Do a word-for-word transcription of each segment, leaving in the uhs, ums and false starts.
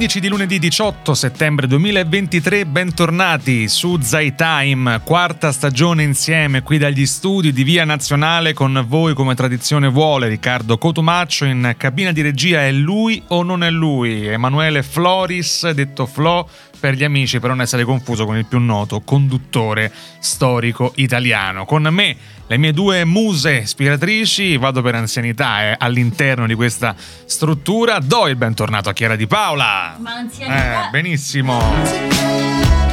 quindici di lunedì diciotto settembre duemilaventitré, bentornati su Zaytime, quarta stagione insieme qui dagli studi di Via Nazionale, con voi come tradizione vuole Riccardo Cotumaccio, in cabina di regia è lui o non è lui, Emanuele Floris, detto Flo per gli amici, per non essere confuso con il più noto conduttore storico italiano. Con me le mie due muse ispiratrici, vado per anzianità eh, all'interno di questa struttura. Do il bentornato a Chiara Di Paola. Ma anzianità? Eh, benissimo.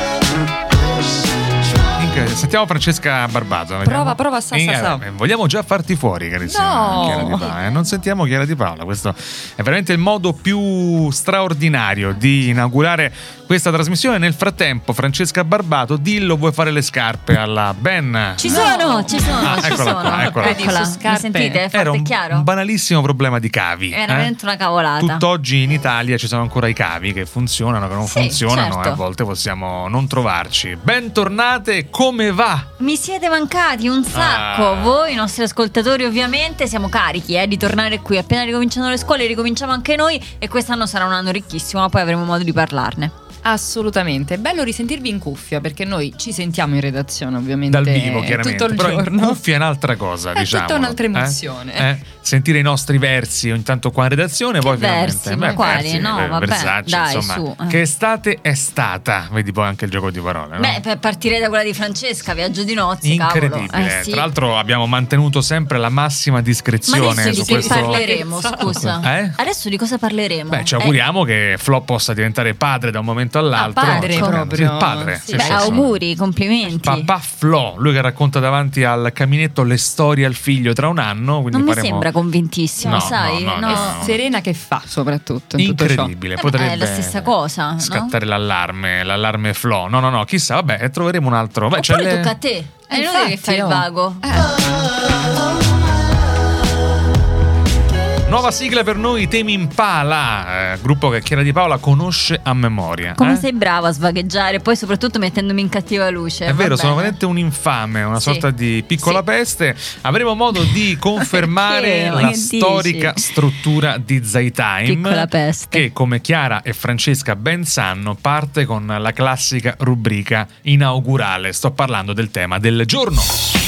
Sentiamo Francesca Barbato. Prova, prova, sa, sa, sa. Eh, vogliamo già farti fuori, carissima no. Chiara Di Paola. Eh? Non sentiamo Chiara Di Paola. Questo è veramente il modo più straordinario di inaugurare questa trasmissione. Nel frattempo, Francesca Barbato, dillo, vuoi fare le scarpe alla Ben? Ci sono, no. ci sono, ah, ci eccola sono. qua, eccola Vedi, qua. su scarpe. Mi sentite? È Era un, chiaro? un banalissimo problema di cavi. Era eh? veramente una cavolata. Tutt'oggi in Italia ci sono ancora i cavi che funzionano, che non sì, funzionano, certo. e a volte possiamo non trovarci. Bentornate, come va? Mi siete mancati un sacco. Ah. Voi, i nostri ascoltatori, ovviamente siamo carichi eh, di tornare qui. Appena ricominciano le scuole, ricominciamo anche noi. E quest'anno sarà un anno ricchissimo, ma poi avremo modo di parlarne. Assolutamente, è bello risentirvi in cuffia, perché noi ci sentiamo in redazione ovviamente dal vivo, chiaramente, tutto il però giorno. In cuffia è un'altra cosa, è diciamo. tutta un'altra emozione. Eh? Eh? Sentire i nostri versi ogni tanto qua in redazione, che poi versi, ovviamente ma quali? versi, No, vabbè, versacci, dai, insomma, su. Eh. Che estate è stata? Vedi poi anche il gioco di parole, no? Beh, per partire da quella di Francesca, Viaggio di nozze, incredibile. Eh, sì. Tra l'altro abbiamo mantenuto sempre la massima discrezione. Ma adesso su di che questo... parleremo, scusa? Eh? Adesso di cosa parleremo? Beh, ci auguriamo eh. che Flo possa diventare padre da un momento all'altro. Ah, padre proprio. Sì, padre. Sì, sì, beh, sì, auguri, complimenti. Papà Flo, lui che racconta davanti al caminetto le storie al figlio tra un anno. Non faremo... mi sembra convintissimo, no, sai? No, no, no. no. E serena che fa, soprattutto in incredibile, tutto ciò. potrebbe è la stessa cosa, scattare no? l'allarme, l'allarme Flo. No, no, no, chissà, vabbè, troveremo un altro. Beh, Oppure le... tocca a te. È eh, inutile che fai il oh. vago. Eh. Nuova sigla per noi, Temi Impala, eh, gruppo che Chiara Di Paola conosce a memoria. Come eh? sei brava a svagheggiare, poi soprattutto mettendomi in cattiva luce. È Va vero, bene. sono veramente un infame, una Sì. sorta di piccola Sì. peste. Avremo modo di confermare Perché? Ma la che storica dici? struttura di Zaytime, Piccola peste. che come Chiara e Francesca ben sanno parte con la classica rubrica inaugurale. Sto parlando del tema del giorno.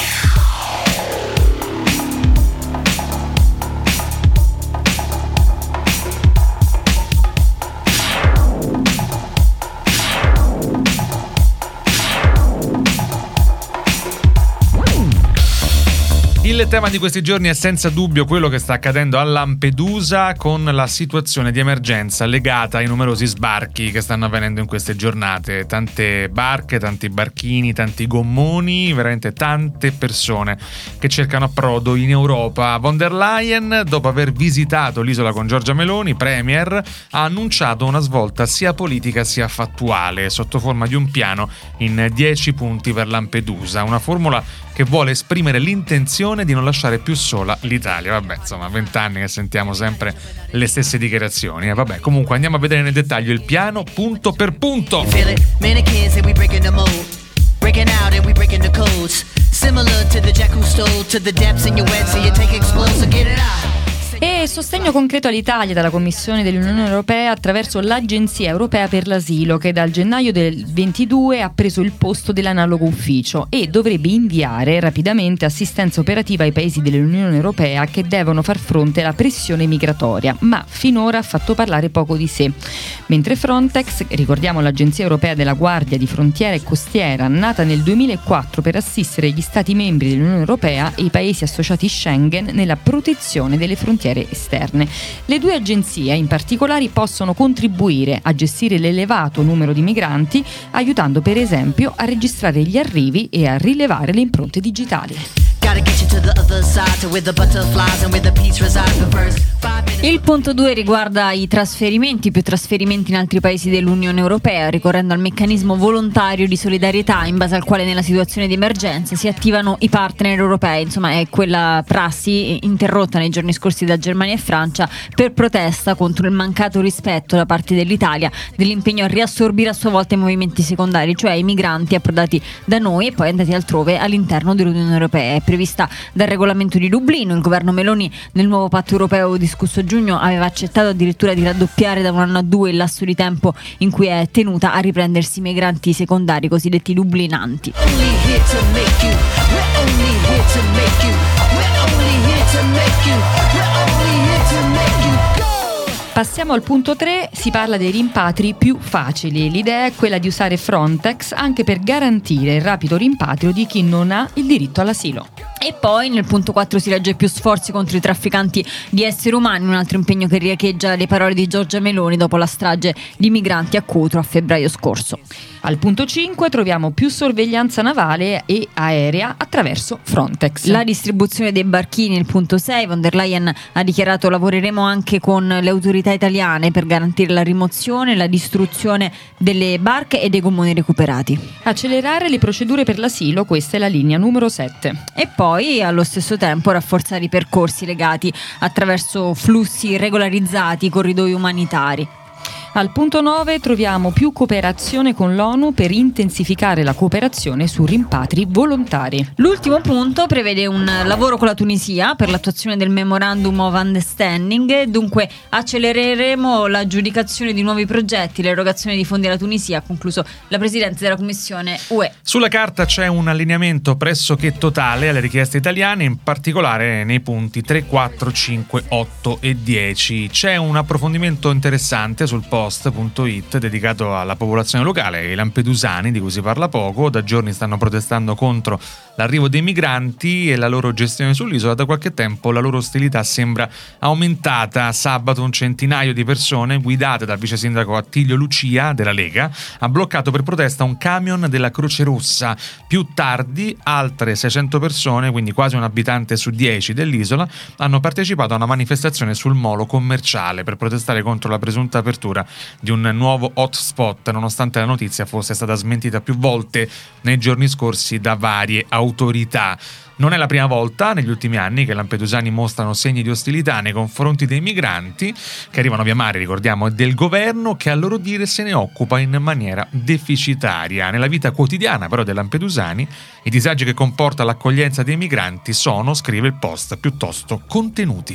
Il tema di questi giorni è senza dubbio quello che sta accadendo a Lampedusa, con la situazione di emergenza legata ai numerosi sbarchi che stanno avvenendo in queste giornate. Tante barche, tanti barchini, tanti gommoni, veramente tante persone che cercano approdo in Europa. Von der Leyen, dopo aver visitato l'isola con Giorgia Meloni, premier, ha annunciato una svolta sia politica sia fattuale sotto forma di un piano in dieci punti per Lampedusa, una formula che vuole esprimere l'intenzione di non lasciare più sola l'Italia. Vabbè, insomma, vent'anni che sentiamo sempre le stesse dichiarazioni. Eh, vabbè, comunque andiamo a vedere nel dettaglio il piano punto per punto. E sostegno concreto all'Italia dalla Commissione dell'Unione Europea attraverso l'Agenzia Europea per l'Asilo, che dal gennaio del ventidue ha preso il posto dell'analogo ufficio e dovrebbe inviare rapidamente assistenza operativa ai paesi dell'Unione Europea che devono far fronte alla pressione migratoria, ma finora ha fatto parlare poco di sé. Mentre Frontex, ricordiamo l'Agenzia Europea della Guardia di Frontiera e Costiera, nata nel duemilaquattro per assistere gli Stati membri dell'Unione Europea e i paesi associati Schengen nella protezione delle frontiere esterne. Le due agenzie in particolare possono contribuire a gestire l'elevato numero di migranti, aiutando per esempio a registrare gli arrivi e a rilevare le impronte digitali. Il punto due riguarda i trasferimenti, più trasferimenti in altri paesi dell'Unione Europea, ricorrendo al meccanismo volontario di solidarietà in base al quale nella situazione di emergenza si attivano i partner europei. Insomma, è quella prassi interrotta nei giorni scorsi da Germania e Francia per protesta contro il mancato rispetto da parte dell'Italia dell'impegno a riassorbire a sua volta i movimenti secondari, cioè i migranti approdati da noi e poi andati altrove all'interno dell'Unione Europea. prevista dal regolamento di Dublino. Il governo Meloni nel nuovo patto europeo discusso a giugno aveva accettato addirittura di raddoppiare da un anno a due il lasso di tempo in cui è tenuta a riprendersi i migranti secondari cosiddetti dublinanti. Passiamo al punto tre, si parla dei rimpatri più facili. L'idea è quella di usare Frontex anche per garantire il rapido rimpatrio di chi non ha il diritto all'asilo. E poi nel punto quattro si legge più sforzi contro i trafficanti di esseri umani, un altro impegno che riecheggia le parole di Giorgia Meloni dopo la strage di migranti a Cutro a febbraio scorso. Al punto cinque troviamo più sorveglianza navale e aerea attraverso Frontex. La distribuzione dei barchini, il punto sei, von der Leyen ha dichiarato: lavoreremo anche con le autorità italiane per garantire la rimozione e la distruzione delle barche e dei gommoni recuperati. Accelerare le procedure per l'asilo, questa è la linea numero sette. E poi allo stesso tempo rafforzare i percorsi legati attraverso flussi regolarizzati, corridoi umanitari. Al punto nove troviamo più cooperazione con l'ONU per intensificare la cooperazione su rimpatri volontari. L'ultimo punto prevede un lavoro con la Tunisia per l'attuazione del Memorandum of Understanding, dunque accelereremo l'aggiudicazione di nuovi progetti, l'erogazione di fondi alla Tunisia, ha concluso la Presidente della Commissione U E. Sulla carta c'è un allineamento pressoché totale alle richieste italiane, in particolare nei punti tre, quattro, cinque, otto e dieci. C'è un approfondimento interessante sul post punto it dedicato alla popolazione locale, i lampedusani di cui si parla poco. Da giorni stanno protestando contro l'arrivo dei migranti e la loro gestione sull'isola. Da qualche tempo la loro ostilità sembra aumentata. Sabato un centinaio di persone guidate dal vice sindaco Attilio Lucia della Lega ha bloccato per protesta un camion della Croce Rossa. Più tardi altre seicento persone, quindi quasi un abitante su dieci dell'isola, hanno partecipato a una manifestazione sul molo commerciale per protestare contro la presunta apertura di un nuovo hotspot, nonostante la notizia fosse stata smentita più volte nei giorni scorsi da varie autorità. Non è la prima volta negli ultimi anni che i lampedusani mostrano segni di ostilità nei confronti dei migranti che arrivano via mare, ricordiamo, e del governo che a loro dire se ne occupa in maniera deficitaria. Nella vita quotidiana però dei lampedusani i disagi che comporta l'accoglienza dei migranti sono, scrive il Post, piuttosto contenuti.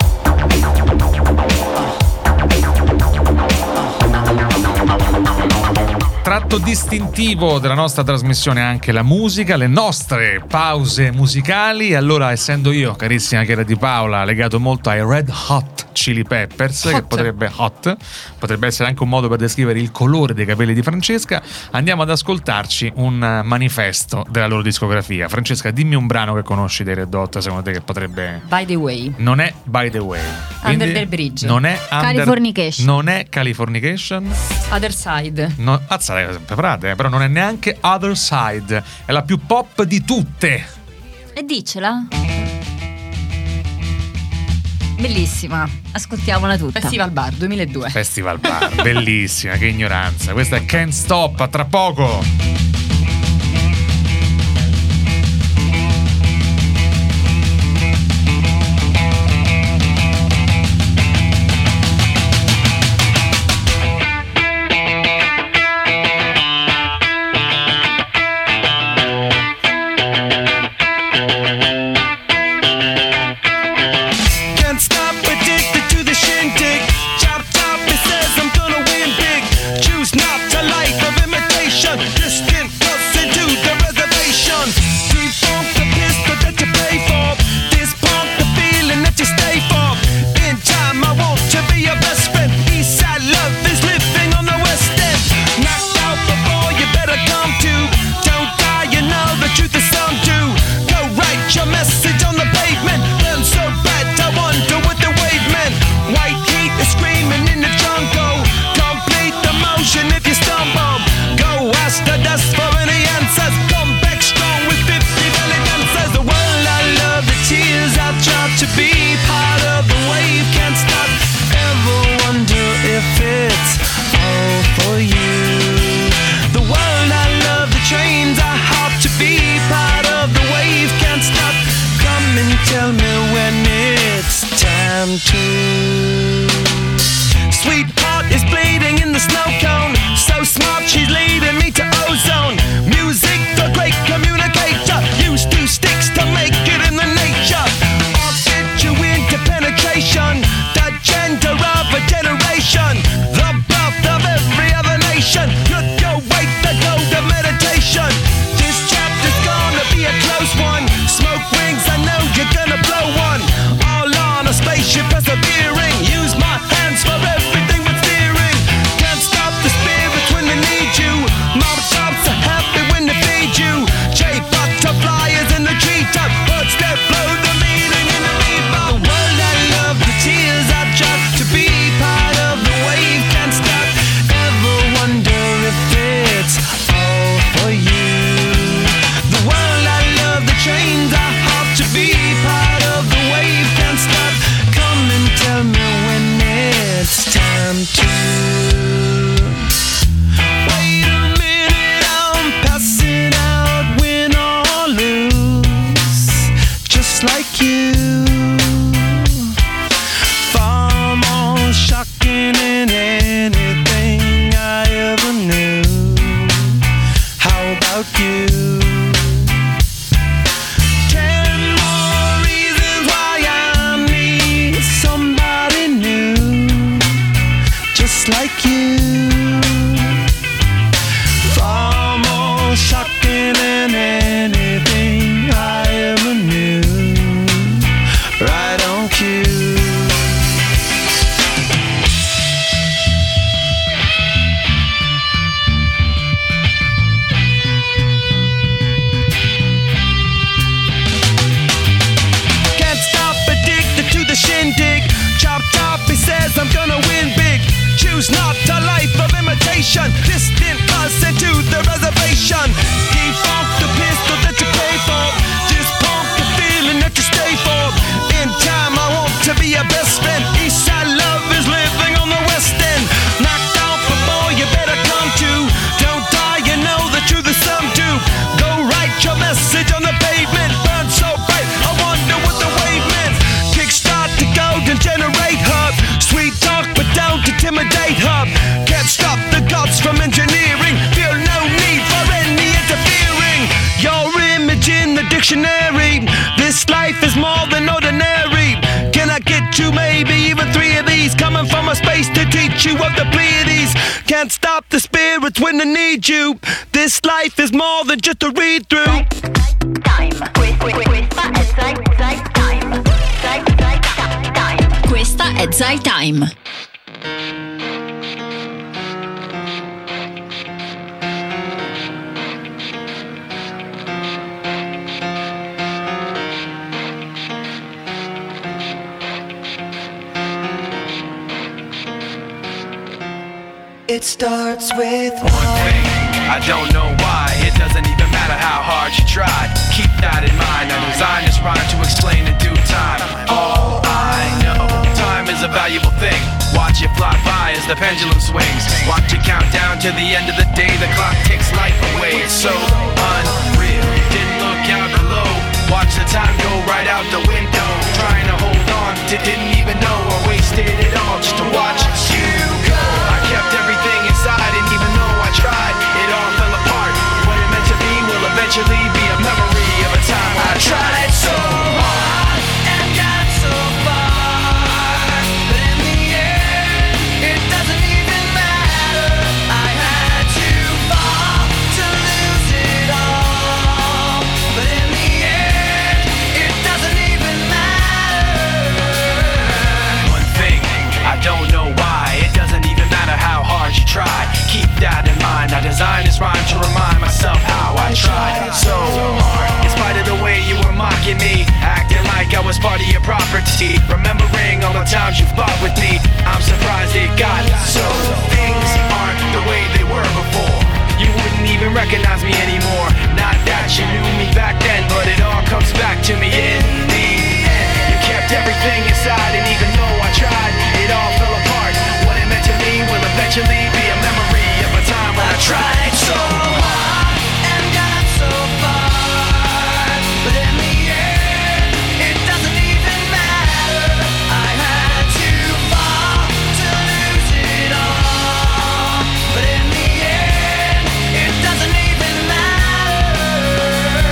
Tratto distintivo della nostra trasmissione è anche la musica, le nostre pause musicali. Allora, essendo io, carissima Chiara Di Paola, legato molto ai Red Hot Chili Peppers, hot. che potrebbe hot potrebbe essere anche un modo per descrivere il colore dei capelli di Francesca, andiamo ad ascoltarci un manifesto della loro discografia. Francesca, dimmi un brano che conosci dei Red Hot, secondo te, che potrebbe... By the Way. Non è By the Way. Quindi Under the Bridge. Non è under... Californication. Non è Californication. Other Side. No, azzare, sempre frate, però non è neanche Other Side. È la più pop di tutte. E dicela. Bellissima, ascoltiamola tutta. Festival Bar duemiladue. Festival Bar, bellissima, che ignoranza. Questa è Can't Stop, a tra poco. Choose not to life of imitation. This you. The world I love, the chains are hard to be part of. The wave can't stop. Come and tell me when it's time to. Wait a minute, I'm passing out, win or lose, just like you. Far more shocking than anything I ever knew. How about you? Ten more reasons why I need somebody new, just like you. Far more shocking than anything I ever knew. Right on cue. Can't stop, addicted to the shindig. Chop chop, he says I'm gonna win big. Choose not a life of imitation. Distant us into the reservation. Defunct the pistol that you pay for. Just pump the feeling that you stay for. In time I want to be your best friend. Eastside love is living on the west end. Knocked out before you better come to. Don't die, you know the truth is some do. Go write your message on the pavement. Burn so bright, I wonder what the wave meant. Kickstart the golden generate hub. Sweet talk but don't intimidate hub. Can't stop the gods from engineering. Feel no need for any interfering. Your image in the dictionary. This life is more than ordinary. Can I get you maybe even three of these? Coming from a space to teach you of the Pleiades. Can't stop the spirits when they need you. This life is more than just a read through. Questa è Zai Time. It starts with One thing, I don't know why. It doesn't even matter how hard you try. Keep that in mind. I designed this rhyme to explain in due time. All I know, time is a valuable thing. Watch it fly by as the pendulum swings. Watch it count down to the end of the day. The clock takes life away. It's so unreal. Didn't look out below. Watch the time go right out the window. Trying to hold on to didn't even know I wasted it all just to watch you go. I kept everything inside, and even though I tried, it all fell apart. What it meant to be will eventually be a memory of a time when I tried so hard and got so far, but in the end, it doesn't even matter. I had to fall to lose it all, but in the end, it doesn't even matter. One thing, I don't know why. It doesn't even matter how hard you try. Keep that in mind. I designed this rhyme to remind myself how I tried so hard. In spite of the way you were mocking me, acting like I was part of your property, remembering all the times you fought with me, I'm surprised it got so. Things aren't the way they were before. You wouldn't even recognize me anymore. Not that you knew me back then, but it all comes back to me in the end. You kept everything inside, and even though I tried, it all fell apart. What it meant to me will eventually be a memory of a time when I tried so hard and got so far, but in the end, it doesn't even matter. I had to fall to lose it all, but in the end, it doesn't even matter.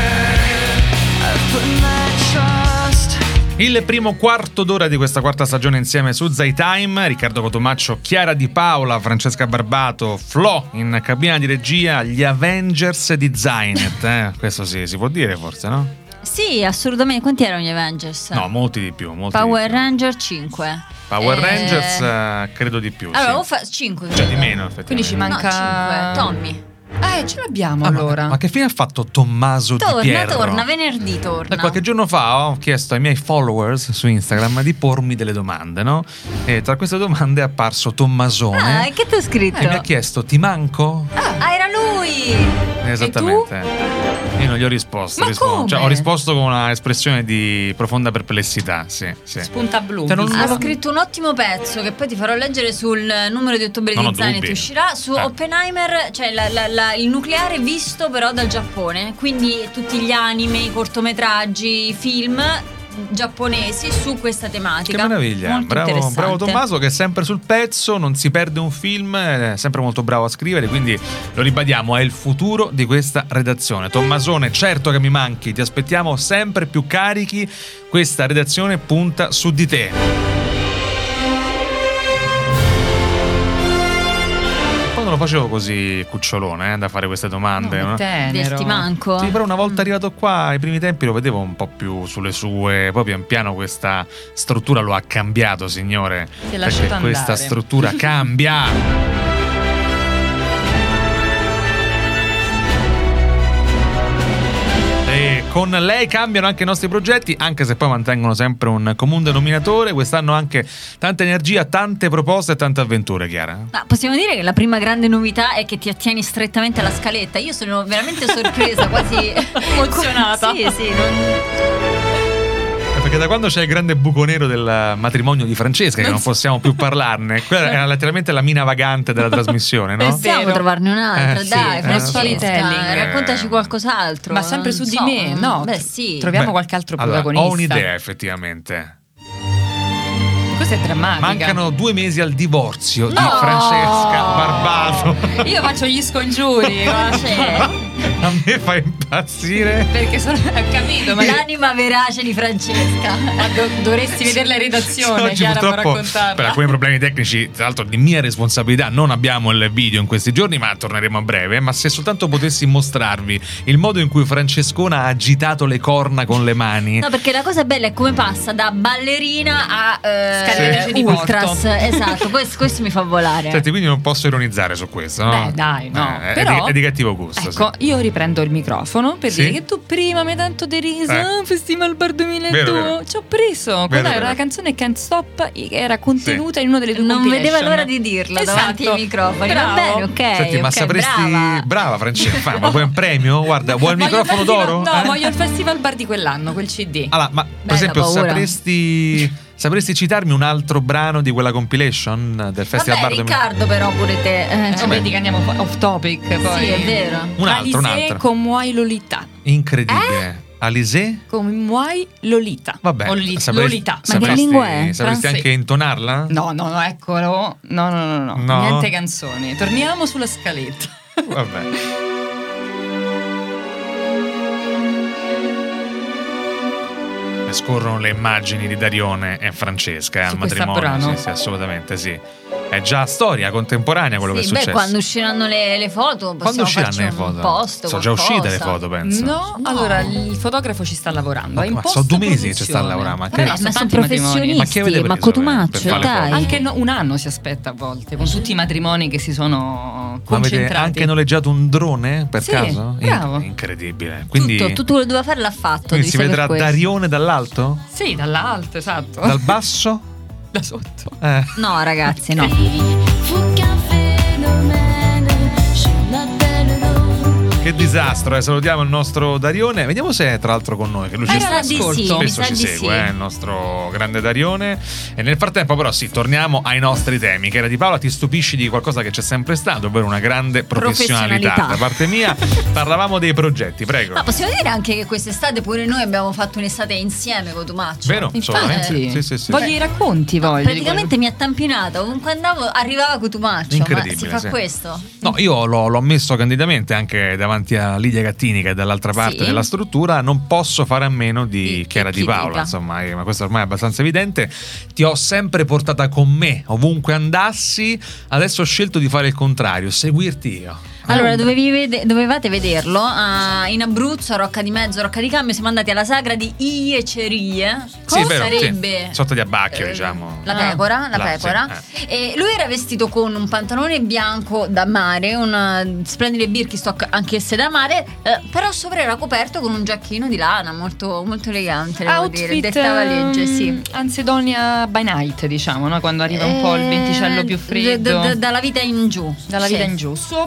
I've put my trust. Il primo quarto d'ora di questa quarta stagione insieme su Zai Time. Riccardo Cotomaccio, Chiara Di Paola, Francesca Barbato, Flo in cabina di regia, gli Avengers di Zainet. Eh? Questo sì, si può dire forse, no? Sì, assolutamente. Quanti erano gli Avengers? No, molti di più. Molti Power di più. Ranger cinque. Power Eh, Rangers eh, credo di più. Allora, sì. o fa cinque. Cioè di meno, effettivamente. Quindi ci manca No, cinque. Tommy. Eh, ce l'abbiamo Ah, allora. Ma, ma che fine ha fatto Tommaso Torna, Di Pierro? torna, venerdì torna. Eh, qualche giorno fa ho chiesto ai miei followers su Instagram di pormi delle domande, no? E tra queste domande è apparso Tommasone Ah, e che ti ho scritto? e mi ha chiesto: ti manco? Ah, era lui! Esattamente. Io non gli ho risposto, Ma rispondo- come? cioè, ho risposto con una espressione di profonda perplessità. Sì, sì. Spunta blu. Cioè, non- chissà. Ha non- scritto un ottimo pezzo che poi ti farò leggere sul numero di ottobre Non ho di Zanet, dubbi. uscirà su Eh. Oppenheimer, cioè la- la- la- il nucleare visto però dal Giappone, quindi tutti gli anime, i cortometraggi, i film giapponesi su questa tematica. Che meraviglia, Molto bravo, interessante. bravo Tommaso che è sempre sul pezzo, non si perde un film, è sempre molto bravo a scrivere, quindi lo ribadiamo, è il futuro di questa redazione. Tommasone, certo che mi manchi, ti aspettiamo sempre più carichi, questa redazione punta su di te. Quando lo facevo così cucciolone eh, da fare queste domande, No, no? tenero. Dirti manco. Sì, però una volta arrivato qua, ai primi tempi lo vedevo un po' più sulle sue, poi pian piano questa struttura lo ha cambiato, signore. Si è lasciato perché questa andare. struttura cambia. E con lei cambiano anche i nostri progetti, anche se poi mantengono sempre un comune denominatore. Quest'anno anche tanta energia, tante proposte e tante avventure, Chiara. Ma possiamo dire che la prima grande novità è che ti attieni strettamente alla scaletta. Io sono veramente sorpresa, quasi Emozionata. Sì, sì, non... Perché da quando c'è il grande buco nero del matrimonio di Francesca, che non possiamo più parlarne, quella era letteralmente la mina vagante della trasmissione, no? Eh sì. Possiamo vero. trovarne un'altra, Eh, sì, dai, eh, Francesca, storytelling. raccontaci qualcos'altro. Ma sempre su Non di so. me, no? Beh, sì. Troviamo Beh, qualche altro allora, protagonista. ho un'idea, effettivamente. Questa è drammatica. Mancano due mesi al divorzio di No! Francesca Barbato. Io faccio gli scongiuri. guarda. C'è A me fa impazzire. Perché sono. Ho capito, ma, l'anima verace di Francesca. ma do- dovresti vedere la redazione, Oggi Chiara, per purtroppo raccontarla. per alcuni problemi tecnici, tra l'altro di mia responsabilità, non abbiamo il video in questi giorni, ma torneremo a breve. Ma se soltanto potessi mostrarvi il modo in cui Francescona ha agitato le corna con le mani. No, perché la cosa bella è come passa da ballerina a eh, Scatenatrice di ultras. porto. Esatto, questo, questo mi fa volare. Senti, quindi non posso ironizzare su questo, no? Beh, dai, no. Eh, è, Però, di, è di cattivo gusto. Ecco, io riprendo il microfono per Sì? dire che tu prima mi hai tanto deriso. Eh. Ah, Festival Bar duemiladue. Vero, vero. Ci ho preso. Quella era vero. la canzone Can't Stop, che era contenuta in una delle tue Non compilation. vedeva l'ora di dirla davanti Esatto. ai microfoni. Bravo. Va bene, ok. Senti, ma ok, sapresti. brava. Brava, Francesca, ma vuoi un premio? Guarda, vuoi il Voglio microfono festival- d'oro? No, Eh? voglio il Festival Bar di quell'anno, quel C D. Allora, ma per Bella esempio, paura. sapresti. Sapresti citarmi un altro brano di quella compilation del Festival Vabbè, Bar? Riccardo, però pure te. Eh, Eh, cioè, vedi che andiamo off topic poi. sì, è vero. Un altro, un Alizé altro. con Muay Lolita. Incredibile. Alizé? Come Muay Lolita. Vabbè, O Loli- sapresti- Lolita. Ma che sapresti- lingua è? Sapresti Francese. anche intonarla? No, no, no, eccolo. No, no, no, no, No? niente canzoni. Torniamo sulla scaletta. Vabbè. E scorrono le immagini di Darione e Francesca eh, al Su questa matrimonio. brano? Sì, sì, assolutamente sì. È già storia contemporanea quello che Sì, è beh, successo. quando usciranno le, le foto, Quando possiamo usciranno farci le un foto? post, Sono già qualcosa. uscite le foto, penso. No, No. allora il fotografo ci sta lavorando. Ma è in qua, sono due mesi che ci post-produzione. sta lavorando, ma Vabbè, che- ma Ma sono sono tanti matrimoni. Ma chi avete professionisti, ma preso, Cotumaccio, per fare le dai. foto? Anche no- un anno si aspetta a volte, con tutti i matrimoni che si sono Ma avete concentrati. anche noleggiato un drone per Sì, caso? In- bravo. incredibile. Quindi, Tutto, tutto quello che doveva fare l'ha fatto. quindi devi si sapere vedrà questo. Darione dall'alto? Sì, dall'alto, esatto. Dal basso? Da sotto. Eh. No, ragazzi, no. Fu qu'un phénomène, je m'appelle l'eau. Che disastro, eh. Salutiamo il nostro Darione. Vediamo se è tra l'altro con noi, che lui ci Era Mi sa di all'ascolto. sì, mi spesso sa ci di segue, sì. eh, il nostro grande Darione. E nel frattempo però sì, torniamo ai nostri temi. Che era di Paola, ti stupisci di qualcosa che c'è sempre stato, ovvero una grande professionalità, Professionalità. da parte mia. Parlavamo dei progetti, prego. Ma possiamo dire anche che quest'estate pure noi abbiamo fatto un'estate insieme con Tumaccio. Vero? Infatti, Assolutamente. Sì, sì, sì. voglio i racconti, No, voglio. praticamente mi ha tampinata, ovunque andavo arrivava Cotumaccio. Ma Incredibile, si fa sì. questo? No, io l'ho, l'ho ammesso candidamente anche davanti a Lidia Gattini, che è dall'altra parte Sì. della struttura. Non posso fare a meno di Di Chiara Di Chicchita. Paola, insomma, eh, ma questo ormai è abbastanza evidente. Ti ho sempre portata con me ovunque andassi, adesso ho scelto di fare il contrario, seguirti io. Allora, dovevi vede- dovevate vederlo ah, in Abruzzo, a Rocca di Mezzo, Rocca di Cambio. Siamo andati alla sagra di Iecerie. Sì, vero, sarebbe? sì. Sotto di Abbacchio, eh, diciamo. La pecora, la Là, pecora. sì, E lui era vestito con un pantalone bianco da mare, una splendide Birkenstock anch'esse da mare, eh, però sopra era coperto con un giacchino di lana, molto, molto elegante, devo dire. Outfit Dettava legge, sì. ehm, Ansedonia by night, diciamo, no? Quando arriva un po' il venticello più Eh, freddo. d- d- dalla vita in giù. Dalla Sì. vita in giù. Sopra, Sopra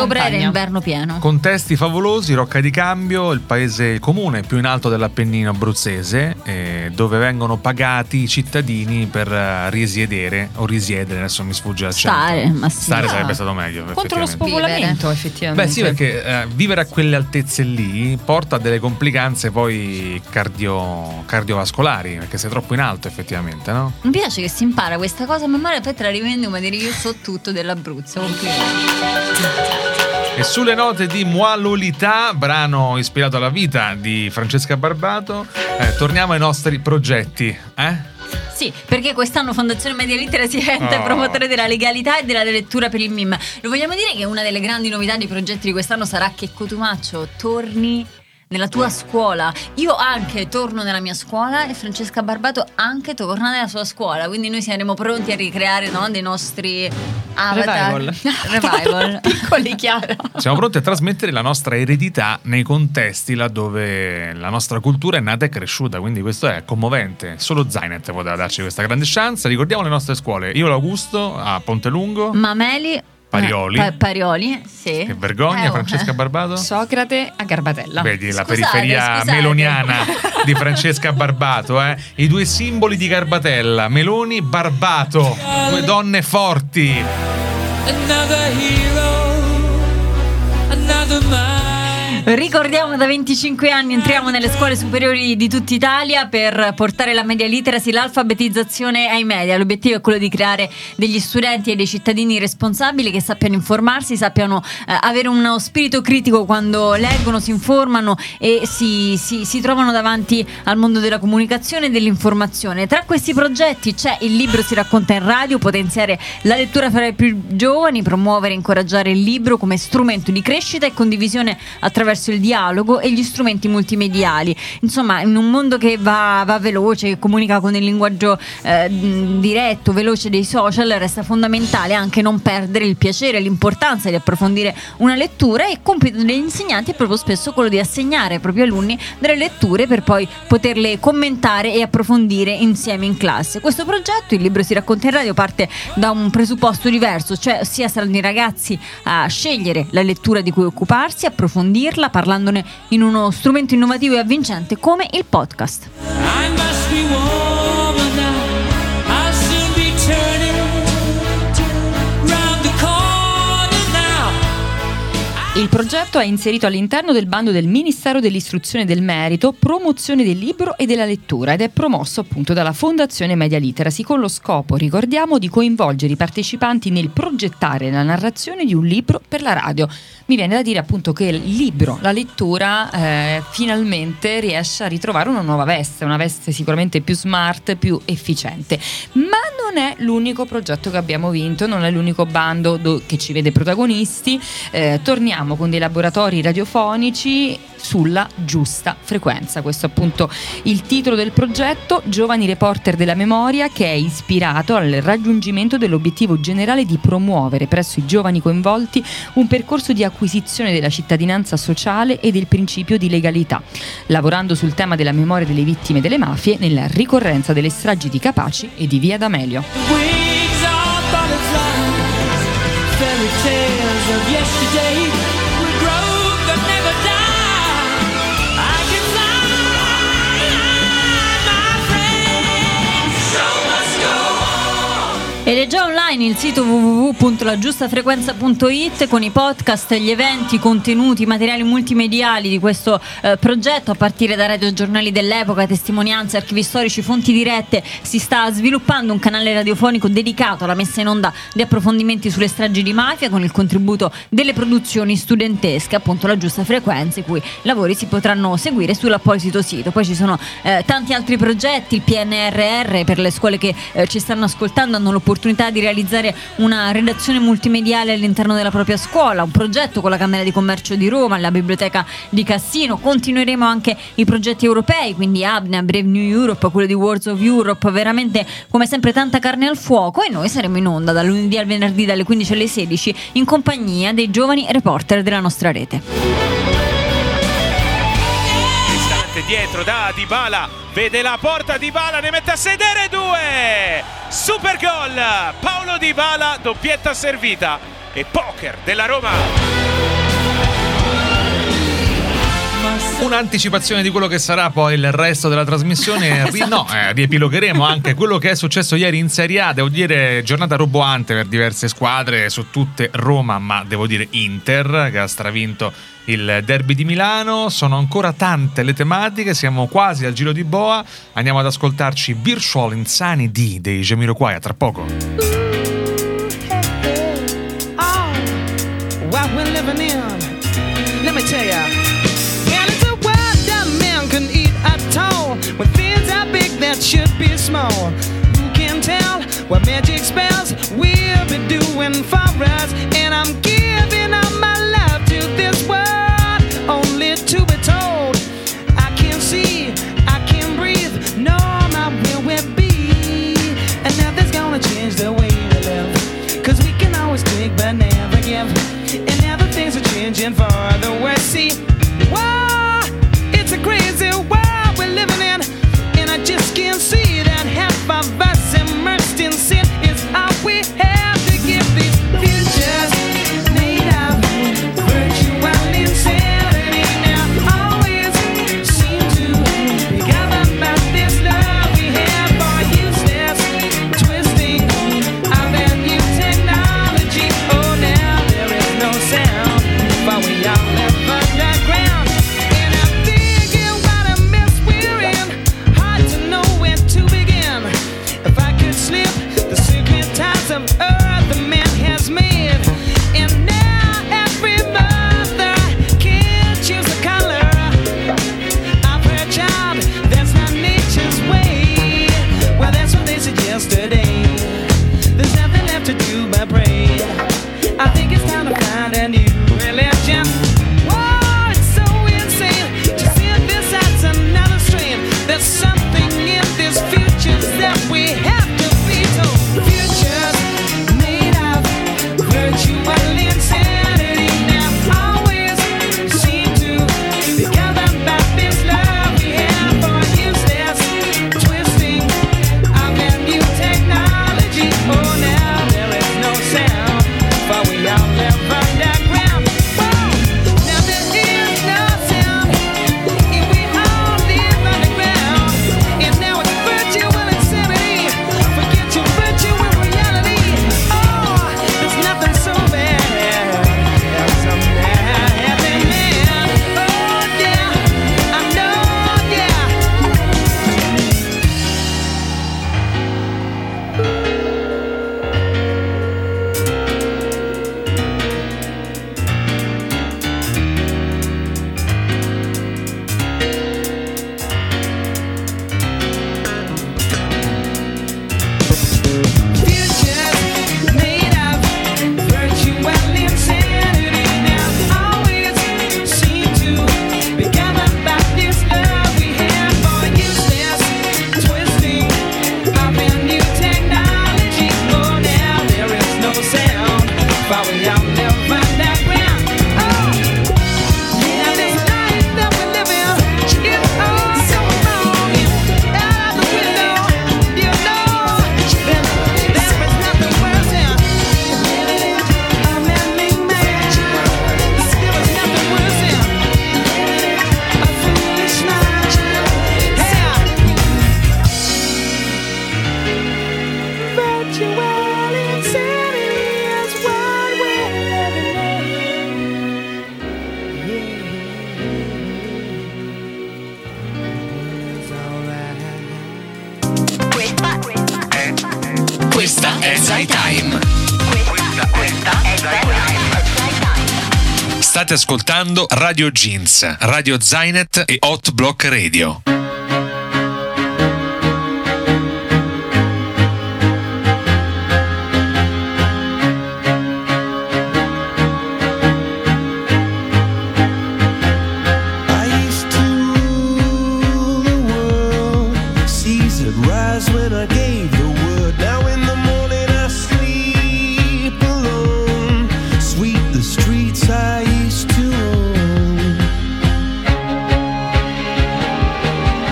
ottobre era montagna. inverno pieno. Contesti favolosi, Rocca di Cambio, il paese il comune più in alto dell'Appennino abruzzese, eh, dove vengono pagati i cittadini per eh, risiedere o risiedere, adesso mi sfugge l'accento. Stare, ma sì. Stare Ah, sarebbe stato meglio. Contro lo effettivamente. spopolamento, effettivamente. Beh sì, perché eh, vivere a quelle altezze lì porta a delle complicanze poi cardio, cardiovascolari, perché sei troppo in alto effettivamente, no? Mi piace che si impara questa cosa, man mano poi te la rivendico, ma dire io so tutto dell'Abruzzo. Complimenti. E sulle note di Moi Lolita, brano ispirato alla vita di Francesca Barbato, eh, torniamo ai nostri progetti, eh? Sì, perché quest'anno Fondazione Media Literacy è Oh. promotore della legalità e della lettura per il M I M. Lo vogliamo dire che una delle grandi novità dei progetti di quest'anno sarà che Cotumaccio torni nella tua scuola. Io anche torno nella mia scuola e Francesca Barbato anche torna nella sua scuola, quindi noi saremo pronti a ricreare, no, dei nostri avatar. Revival. Revival. Piccoli, Chiara. Siamo pronti a trasmettere la nostra eredità nei contesti laddove la nostra cultura è nata e cresciuta, quindi questo è commovente. Solo Zainet poteva darci questa grande chance. Ricordiamo le nostre scuole: Io l'Augusto a Pontelungo, Mameli. Parioli. eh, Pa- Parioli, sì. che vergogna, Eh, oh, Francesca Barbato. Socrate a Garbatella. Vedi la Scusate, periferia scusate. meloniana di Francesca Barbato, eh? I due simboli di Garbatella, Meloni, Barbato, due donne forti. Another hero, another man. Ricordiamo, da venticinque anni entriamo nelle scuole superiori di tutta Italia per portare la media literacy, l'alfabetizzazione ai media. L'obiettivo è quello di creare degli studenti e dei cittadini responsabili che sappiano informarsi, sappiano eh, avere uno spirito critico quando leggono, si informano e si, si, si trovano davanti al mondo della comunicazione e dell'informazione. Tra questi progetti c'è il libro si racconta in radio, potenziare la lettura fra i più giovani, promuovere e incoraggiare il libro come strumento di crescita e condivisione attraverso il dialogo e gli strumenti multimediali. Insomma, in un mondo che va, va veloce, che comunica con il linguaggio eh, diretto, veloce dei social, resta fondamentale anche non perdere il piacere, l'importanza di approfondire una lettura, e compito degli insegnanti è proprio spesso quello di assegnare ai propri alunni delle letture per poi poterle commentare e approfondire insieme in classe. Questo progetto, il libro si racconta in radio, parte da un presupposto diverso, cioè sia saranno i ragazzi a scegliere la lettura di cui occuparsi, approfondirla, parlandone in uno strumento innovativo e avvincente come il podcast. I must be warmer now. I'll soon be turning round the corner now. Il progetto è inserito all'interno del bando del Ministero dell'Istruzione e del Merito, promozione del libro e della lettura, ed è promosso appunto dalla Fondazione Media Literacy con lo scopo, ricordiamo, di coinvolgere i partecipanti nel progettare la narrazione di un libro per la radio. Mi viene da dire appunto che il libro, la lettura, eh, finalmente riesce a ritrovare una nuova veste, una veste sicuramente più smart, più efficiente. Ma non è l'unico progetto che abbiamo vinto, non è l'unico bando do- che ci vede protagonisti. Eh, torniamo con dei laboratori radiofonici sulla giusta frequenza. Questo è appunto il titolo del progetto, Giovani Reporter della Memoria, che è ispirato al raggiungimento dell'obiettivo generale di promuovere presso i giovani coinvolti un percorso di acquisizione della cittadinanza sociale e del principio di legalità, lavorando sul tema della memoria delle vittime delle mafie nella ricorrenza delle stragi di Capaci e di Via D'Amelio. Wings are butterflies, fairy tales of yesterday, will grow but never die. I can fly, my friend. Show must go on. Ed è già online il sito w w w punto la giusta frequenza punto i t con i podcast, gli eventi, i contenuti, i materiali multimediali di questo eh, progetto, a partire da radiogiornali dell'epoca, testimonianze, archivi storici, fonti dirette. Si sta sviluppando un canale radiofonico dedicato alla messa in onda di approfondimenti sulle stragi di mafia con il contributo delle produzioni studentesche, appunto La Giusta Frequenza, i cui lavori si potranno seguire sull'apposito sito. Poi ci sono eh, tanti altri progetti, il P N R R per le scuole che eh, ci stanno ascoltando, hanno l'opportunità di realizzare una redazione multimediale all'interno della propria scuola, un progetto con la Camera di Commercio di Roma, la Biblioteca di Cassino. Continueremo anche i progetti europei, quindi Abne, Brave New Europe, quello di Words of Europe, veramente come sempre tanta carne al fuoco, e noi saremo in onda dal lunedì al venerdì dalle quindici alle sedici in compagnia dei giovani reporter della nostra rete. Istante dietro da Dybala, vede la porta, Dybala ne mette a sedere due, super gol, Paulo Dybala, doppietta servita e poker della Roma. un'anticipazione di quello che sarà poi il resto della trasmissione. Ri- no, eh, riepilogheremo anche quello che è successo ieri in Serie A. Devo dire giornata roboante per diverse squadre, su tutte Roma, ma devo dire Inter che ha stravinto il derby di Milano. Sono ancora tante le tematiche, siamo quasi al giro di boa. Andiamo ad ascoltarci Virtual Insanity dei Jamiroquai, a tra poco. What we're living in, let me tell ya. And it's a world that man can eat at all. When things are big that should be small. Who can tell what magic spells we'll be doing for us? And I'm giving all my love to this world, only to be told I can't see, I can't breathe, no, not where we'll be. And nothing's gonna change the way we live, cause we can always take but never give. And now the things are changing for the worse. See, whoa, it's a crazy world we're living in, and I just can't see that half of us immersed in sin is all we have to give. These futures made of virtual insanity now always seem to be governed by this love we have for useless twisting of that new technology. Oh, now there is no sound, but we all live underground. And I'm thinking what a mess we're in, hard to know where to begin. If I could slip the secret ties of earth the man has made, and now every mother can choose a color of her child. That's not nature's way. Well, that's what they suggest today. There's nothing left to do but pray. I think it's time to find a new religion. Whoa, it's so insane to see this as another strain. There's something in this future that we have to be told. Futures made of virtual insanity now always seem to be governed by this love we have for useless twisting of that new technology. Oh, now there is no sound, but we all live underground. Whoa, now there is no sound, and we all live underground. And now it's virtual insanity. Forget your virtual reality. Oh, there's nothing so bad as some bad happy man. Oh, yeah, I know, yeah. Futures made of virtual insanity now always seem to be governed by this love we have for useless twisting of a new technology. Oh, now there is no sound, but we all live underground. Oh, now this life that we live in is all so wrong. Out of the window, you know that there is nothing worse than living in a man-made man. There is nothing worse than a foolish mind. Yeah. Virtual insanity is what we're living in. It's alright. Questa è Zai Time. State ascoltando Radio Jeans, Radio Zainet e Hot Block Radio. I used to rule the world. Seas had rise when I gave the word. Now in the morning I sleep alone. Sweep the streets I used to own.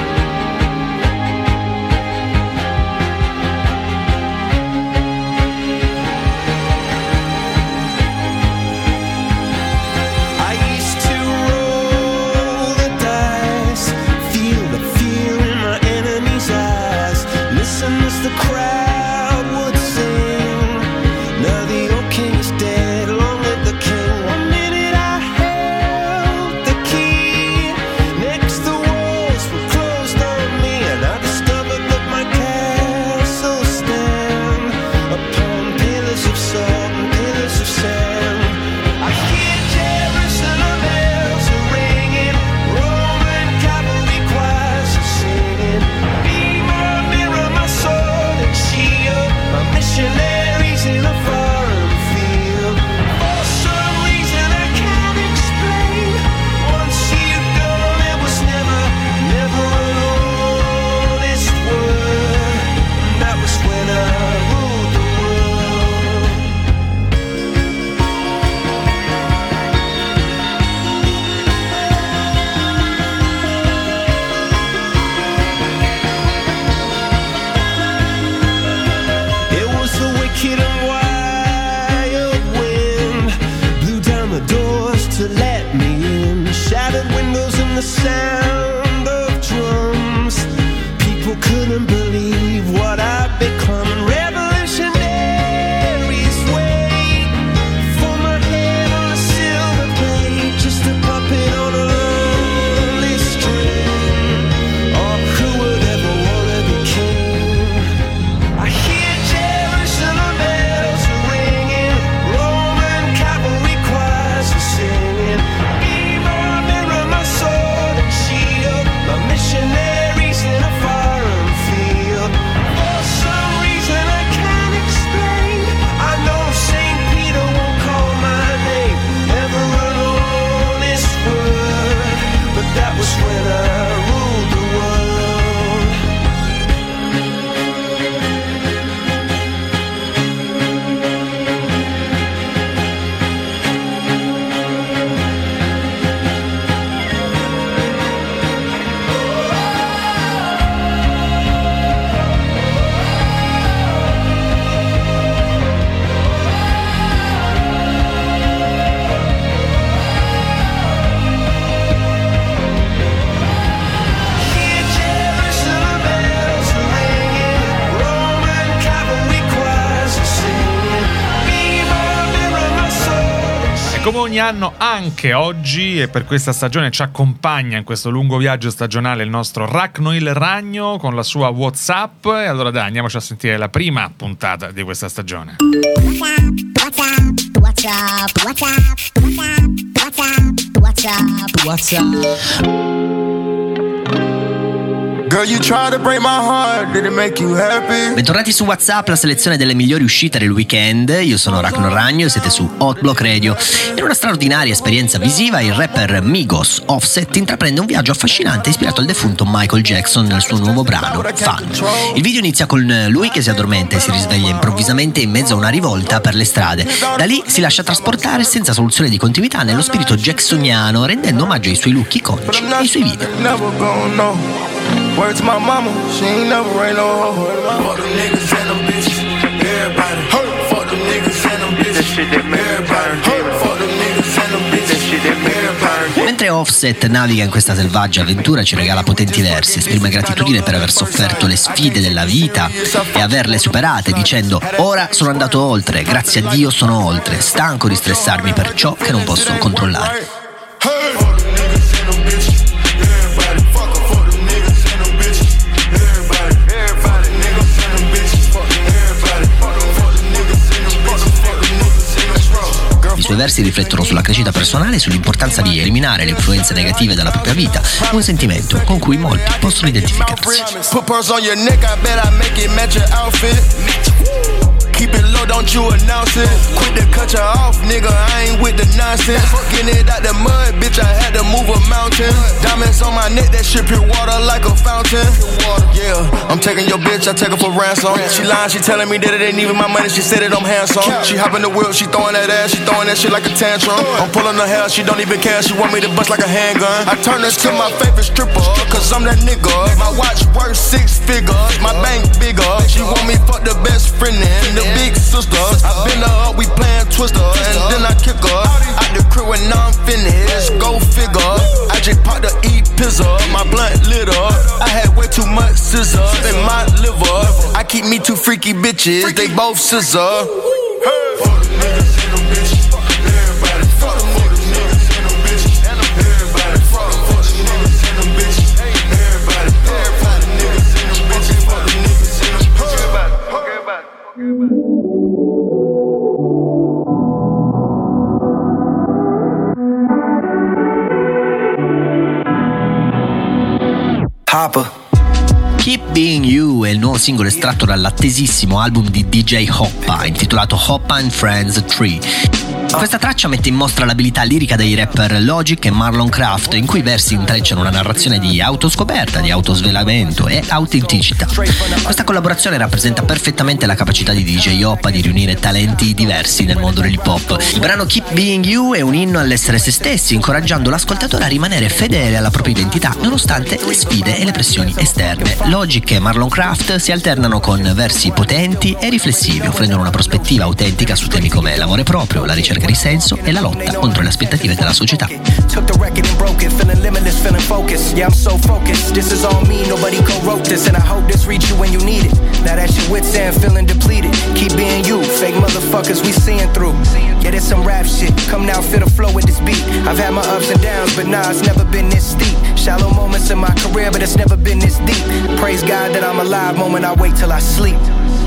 sound of drums. People couldn't believe what I'd become. Revolutionaries wait for my head on a silver plate, just a puppet on a lonely string. Oh, who would ever wanna be king? I hear Jerusalem bells ringing, Roman cavalry choirs are singing. Mirror, mirror, my sword and shield, my missionaries in a foreign field. For some reason I can't explain, I know Saint Peter won't call my name ever alone this world, but that was when I ruled the world. Hear Jerusalem bells ringing, Roman cavalry choirs are singing. Mirror, mirror, my sword. E come ogni anno, anche oggi e per questa stagione ci accompagna in questo lungo viaggio stagionale il nostro Rachno il Ragno con la sua WhatsApp. E allora dai, andiamoci a sentire la prima puntata di questa stagione. Girl, you tried to break my heart, did it make you happy? Bentornati su WhatsApp, la selezione delle migliori uscite del weekend. Io sono Rachno Ragno e siete su Hot Block Radio. In una straordinaria esperienza visiva, il rapper Migos Offset intraprende un viaggio affascinante ispirato al defunto Michael Jackson nel suo nuovo brano Fun. Il video inizia con lui che si addormenta e si risveglia improvvisamente in mezzo a una rivolta per le strade. Da lì si lascia trasportare senza soluzione di continuità nello spirito jacksoniano, rendendo omaggio ai suoi look iconici e ai suoi video. Never gonna know. Word to my mama, she ain't never ain't no hoe. Fuck them niggas and them bitches, everybody. Fuck them niggas and them bitches, everybody. Fuck them niggas and them bitches, everybody. Mentre Offset naviga in questa selvaggia avventura, ci regala potenti versi, esprime gratitudine per aver sofferto le sfide della vita e averle superate, dicendo: ora sono andato oltre, grazie a Dio sono oltre, stanco di stressarmi per ciò che non posso controllare. I suoi versi riflettono sulla crescita personale e sull'importanza di eliminare le influenze negative dalla propria vita, un sentimento con cui molti possono identificarsi. Put pearls on your neck, I bet I make it match your outfit. Keep it low, don't you announce it. Quit to cut you off, nigga, I ain't with the nonsense. Getting it out the mud, bitch, I had to move a mountain. Diamonds on my neck, that shit pure water like a fountain. Yeah, I'm taking your bitch, I take her for ransom. She lying, she telling me that it ain't even my money, she said that I'm handsome. She hopping the wheel, she throwing that ass, she throwing that shit like a tantrum. I'm pulling her hair, she don't even care, she want me to bust like a handgun. I turn her to my favorite stripper, cause I'm that nigga. My watch worth six figures, my bank bigger. She want me fuck the best friend and the big sister. I been her up, we playing Twister, and then I kick her out the crib when I'm finished. Go figure. I just popped the E pizza, my blunt lit up. I had way too much scissor in my liver. I keep me two freaky bitches, they both scissor. Fuck them niggas and them bitches. Everybody fuck them niggas and them bitches. Everybody fuck them niggas and them bitches. Everybody fuck them niggas and them bitches. Fuck them niggas and them bitches. Everybody, everybody, everybody. Hopper. Keep Being You è il nuovo singolo estratto dall'attesissimo album di D J Hoppa intitolato Hoppa and Friends tre. Questa traccia mette in mostra l'abilità lirica dei rapper Logic e Marlon Craft, in cui i versi intrecciano una narrazione di autoscoperta, di autosvelamento e autenticità. Questa collaborazione rappresenta perfettamente la capacità di D J Hoppa di riunire talenti diversi nel mondo dell'hip hop. Il brano Keep Being You è un inno all'essere se stessi, incoraggiando l'ascoltatore a rimanere fedele alla propria identità nonostante le sfide e le pressioni esterne. Logic e Marlon Craft si alternano con versi potenti e riflessivi, offrendo una prospettiva autentica su temi come l'amore proprio, la ricerca di senso e la lotta contro le aspettative della società. Took the record and broke it, feeling limitless, feeling focus. Yeah, I'm so focused. This is all me, nobody co-wrote this, and I hope this reach you when you need it. Now that your wits end, feeling depleted. Keep being you, fake motherfuckers we seeing through. Yeah, there's some rap shit. Come now, feel the flow with this beat. I've had my ups and downs, but nah, it's never been this steep. Shallow moments in my career, but it's never been this deep. Praise God that I'm alive, moment I wait till I sleep.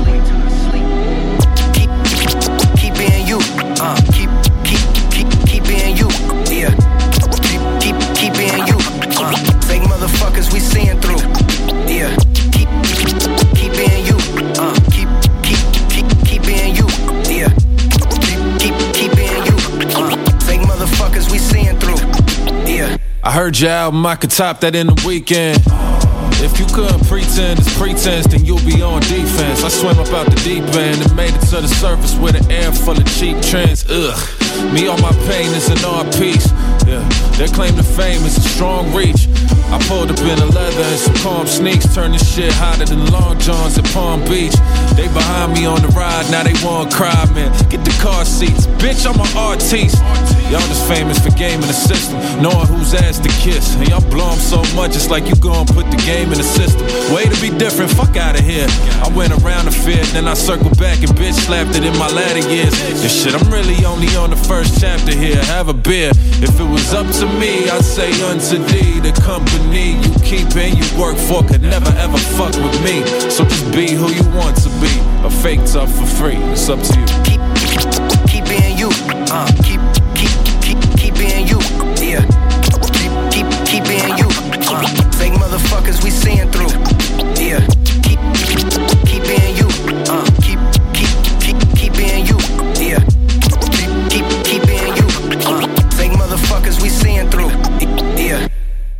Keep, keep being you, uh, keep, keep, keep, keep being you, yeah. Keep, keep, keep being you, uh, fake motherfuckers we seeing through, yeah. Keep, keep, keep being you, uh, keep, keep, keep, keep being you, yeah. Keep, keep, keep being you, uh, fake motherfuckers we seeing through, yeah. I heard your album, I could top that in the weekend. If you couldn't pretend it's pretense, then you'll be on defense. I swam up out the deep end and made it to the surface with an air full of cheap trends. Ugh, me all my pain is an art piece. Yeah, their claim to fame is a strong reach. I pulled up in a leather and some calm sneaks, turn this shit hotter than Long Johns at Palm Beach. They behind me on the ride, now they wanna cry, man. Get the car seats, bitch, I'm an artiste. Y'all just famous for gaming the system, knowing who's ass to kiss. And y'all blow them so much, it's like you gon' put the game in the system. Way to be different, fuck out of here. I went around the field, then I circled back and bitch slapped it in my latter years. This shit, I'm really only on the first chapter here. Have a beer. If it was up to me, I'd say unto thee, the company you keep and you work for could never ever fuck with me. So just be who you want to be. A fake tough for free. It's up to you. Keep, keep, keep being you. Uh, keep, keep, keep, keep being you. Yeah. Keep, keep, keep being you. Uh, fake motherfuckers we seeing through. Yeah. Keep, keep, keep being you. Uh, keep, keep, keep, keep being you. Yeah. Keep, keep, keep being you. Uh, fake motherfuckers we seeing through. Yeah.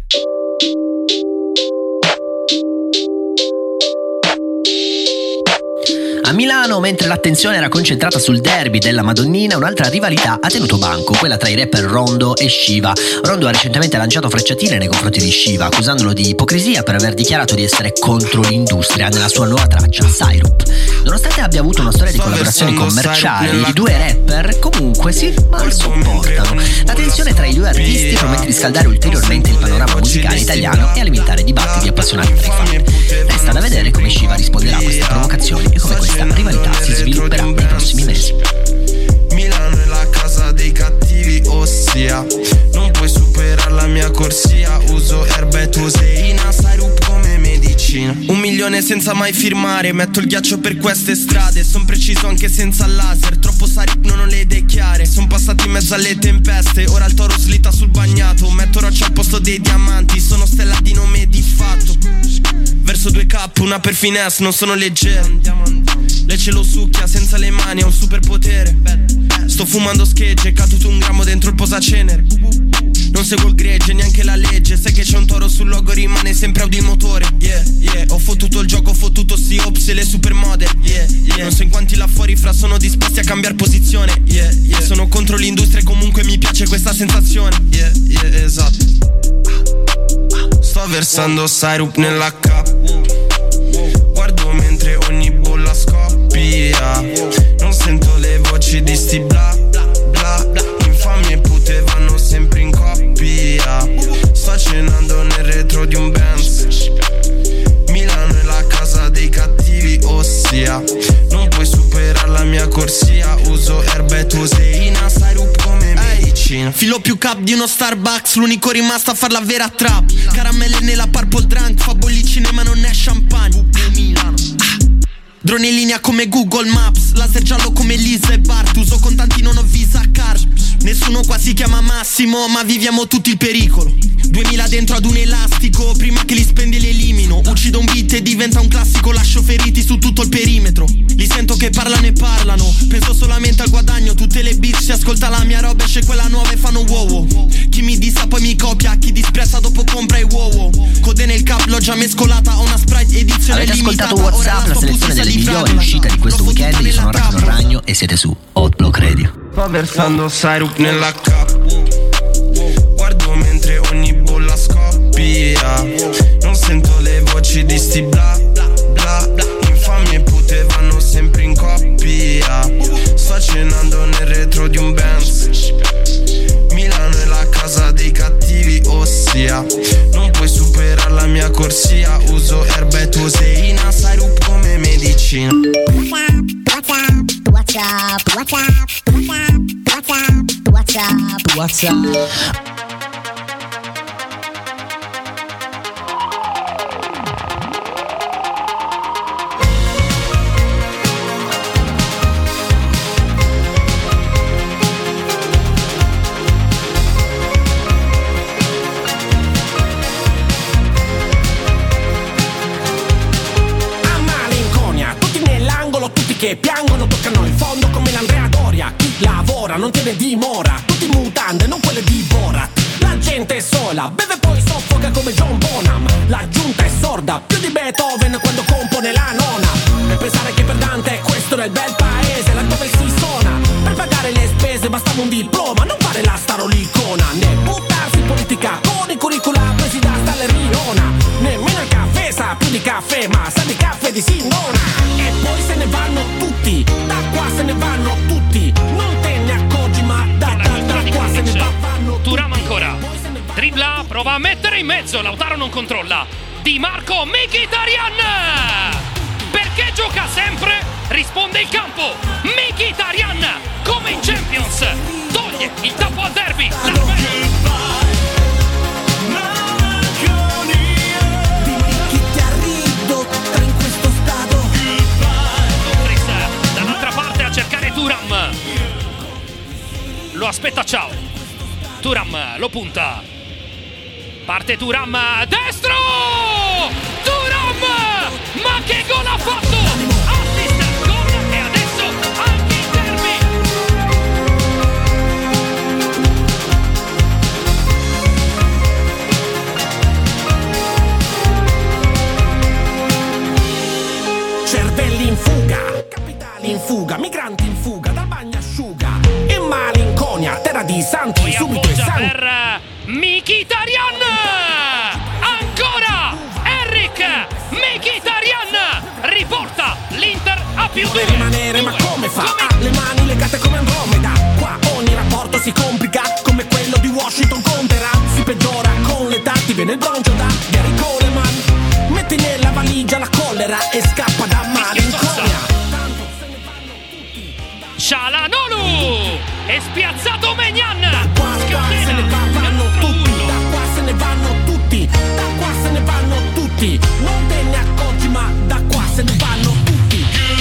A Milano, mentre l'attenzione era concentrata sul derby della Madonnina, un'altra rivalità ha tenuto banco, quella tra i rapper Rondo e Shiva. Rondo ha recentemente lanciato frecciatine nei confronti di Shiva, accusandolo di ipocrisia per aver dichiarato di essere contro l'industria nella sua nuova traccia, Syrup. Nonostante abbia avuto una storia di collaborazioni commerciali, i due rapper comunque si mal sopportano. La tensione tra i due artisti promette di scaldare ulteriormente il panorama musicale italiano e alimentare dibattiti appassionati tra i fan. Resta da vedere come Shiva risponderà a queste provocazioni e come questa rivalità si svilupperà nei prossimi mesi. Milano è la casa dei cattivi, ossia non puoi superare la mia corsia. Uso erba e toseina, Syrup come medicina. Un milione senza mai firmare, metto il ghiaccio per queste strade. Son preciso anche senza laser, troppo Syrup non ho le idee chiare. Son passati in mezzo alle tempeste, ora il toro slitta sul bagnato. Metto roccia al posto dei diamanti, sono stella di nome di fatto. Verso due K, una per finesse, non sono leggero. Lei ce lo succhia senza le mani, ha un superpotere. Sto fumando schegge, caduto un grammo dentro il posacenere. Non seguo il gregge, neanche la legge. Sai che c'è un toro sul logo, rimane sempre Audi motore. Yeah, yeah, ho fottuto il gioco, ho fottuto sti ops e le supermodel. Yeah, yeah, non so in quanti là fuori fra sono disposti a cambiare posizione. Yeah, yeah, sono contro l'industria e comunque mi piace questa sensazione. Yeah, yeah, esatto. Sto versando Syrup nella cup. Guardo mentre ogni bolla scoppia. Non sento le voci di sti bla bla bla. Infami e pute vanno sempre in coppia. Sto cenando nel retro di un Benz. Milano è la casa dei cattivi, ossia non puoi superare la mia corsia. Uso erba e toseina, Syrup come medicina. Filo più cap di uno Starbucks, l'unico rimasto a far la vera trap. Caramelle nella purple drunk, fa bollicine ma non è champagne. Milano. Drone in linea come Google Maps, laser giallo come Lisa e Bart. Uso contanti, non ho Visa card. Nessuno qua si chiama Massimo, ma viviamo tutti il pericolo. duemila dentro ad un elastico, prima che li spendi li elimino. Uccido un beat e diventa un classico, lascio feriti su tutto il perimetro. Li sento che parlano e parlano, penso solamente al guadagno. Tutte le bitch si ascolta la mia roba, esce quella nuova e fanno wow wow. Chi mi dissa poi mi copia, chi disprezza dopo compra i wow wow. Code nel cap l'ho già mescolata, ho una Sprite edizione Avete limitata. ascoltato WhatsApp, la selezione delle migliori uscite di questo weekend. Io sono Ragno Ragno e siete su Hot Block Radio. Sto versando Syrup nella cup. Guardo mentre ogni bolla scoppia. Non sento le voci di sti bla bla bla. Infami e pute vanno sempre in coppia. Sto cenando nel retro di un Benz. Milano è la casa dei cattivi, ossia non mia corsia. Uso erba e toseina, syrup come medicina. WhatsApp, WhatsApp, WhatsApp, WhatsApp, WhatsApp. Che piangono, toccano il fondo come l'Andrea Doria. Chi lavora non tiene dimora, tutti mutande, non quelle di Borat. La gente è sola, beve poi soffoca come John Bonham. La giunta è sorda, più di Beethoven quando compone la nona. E pensare che per Dante questo è il bel paese, laddove si suona. Per pagare le spese bastava un diploma, non fare la starolicona. Né buttarsi in politica con i curricula presi da Stallerina. Nemmeno il caffè sa più di caffè, ma sa di caffè di Sindona. E poi se ne vanno tutti, da qua se ne vanno tutti. Non te ne accorgi ma da, da, da qua se ne vanno tutti. Thuram ancora, dribbla, prova a mettere in mezzo, Lautaro non controlla. Di Marco, Mkhitaryan! Perché gioca sempre? Risponde il campo, Mkhitaryan, come in Champions, toglie il tappo al derby. Dall'altra parte a cercare Thuram, lo aspetta, ciao. Thuram lo punta, parte Thuram, destro! Thuram! Ma che gol ha fatto! Assist, gol e adesso anche il derby! Cervelli in fuga, capitali in fuga, migranti in fuga, dal bagnasciuga. E malinconia, terra di santi, poi subito e santi. Per Mkhitaryan! Ancora! Henrik Mkhitaryan riporta l'Inter a più due. Rimanere, ma come fa? Ha le mani legate come Andromeda. Qua ogni rapporto si complica, come quello di Washington con Teheran. Si peggiora con l'età, ti viene il broncio da Gary Coleman. Metti nella valigia la collera e scappa da malinconia. Çalhanoğlu è spiazzato Maignan. Da qua, qua se ne vanno tutti, da qua se ne vanno tutti, da qua se ne vanno tutti. Non te ne accorgi ma da qua se ne vanno tutti.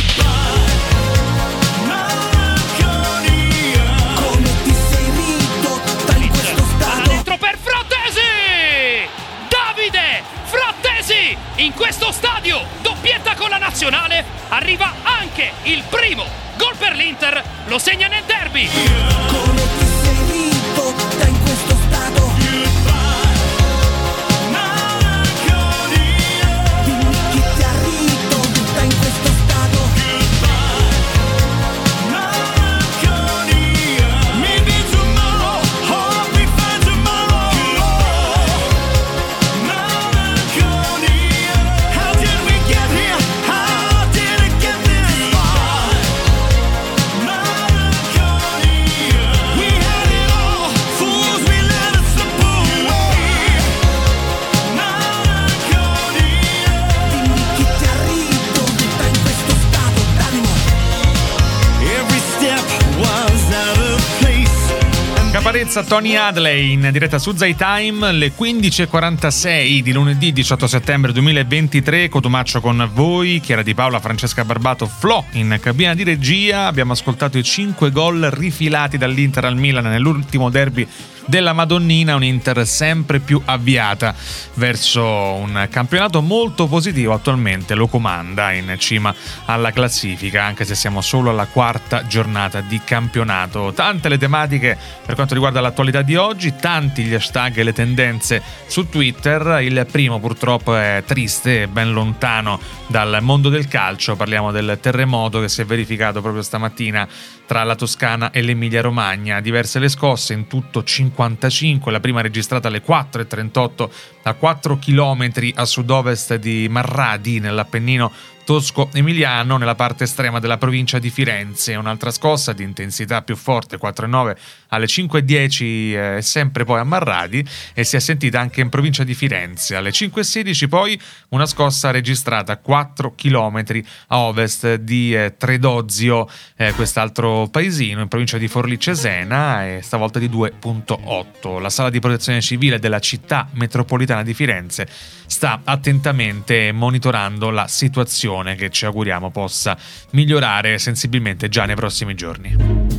Come ti sei ridotta in questo stato? Dentro per Frattesi, Davide Frattesi in questo stadio, doppietta con la nazionale, arriva anche il primo gol per l'Inter, lo segna nel derby. Come ti sei ridotta in questo stato? Dimmi chi ti ha ridotta in questo stato? Maybe tomorrow, hope we find tomorrow. How did we get here? How did it get this far? We had it all, fools, we let it slip away. Dimmi chi ti ha ridotta in questo stato d'animo. Every step was out of place. Caparezza Tony Hadley in diretta su Zai Time, le quindici e quarantasei di lunedì diciotto settembre duemilaventitré. Cotumaccio con voi, Chiara Di Paola, Francesca Barbato, Flo in cabina di regia. Abbiamo ascoltato i cinque gol rifilati dall'Inter al Milan nell'ultimo derby della Madonnina, un Inter sempre più avviata verso un campionato molto positivo. Attualmente lo comanda in cima alla classifica, anche se siamo solo alla quarta giornata di campionato. Tante le tematiche per quanto riguarda l'attualità di oggi, tanti gli hashtag e le tendenze su Twitter. Il primo purtroppo è triste e ben lontano dal mondo del calcio. Parliamo del terremoto che si è verificato proprio stamattina tra la Toscana e l'Emilia Romagna. Diverse le scosse, in tutto cinquantacinque, la prima registrata alle quattro e trentotto a quattro chilometri a sud-ovest di Marradi nell'Appennino tosco-emiliano nella parte estrema della provincia di Firenze. Un'altra scossa di intensità più forte, quattro e nove alle cinque e dieci, eh, sempre poi a Marradi, e si è sentita anche in provincia di Firenze. Alle cinque e sedici poi una scossa registrata a quattro chilometri a ovest di eh, Tredozio, eh, quest'altro paesino in provincia di Forlì Cesena, e stavolta di due virgola otto. La sala di protezione civile della città metropolitana di Firenze sta attentamente monitorando la situazione, che ci auguriamo possa migliorare sensibilmente già nei prossimi giorni.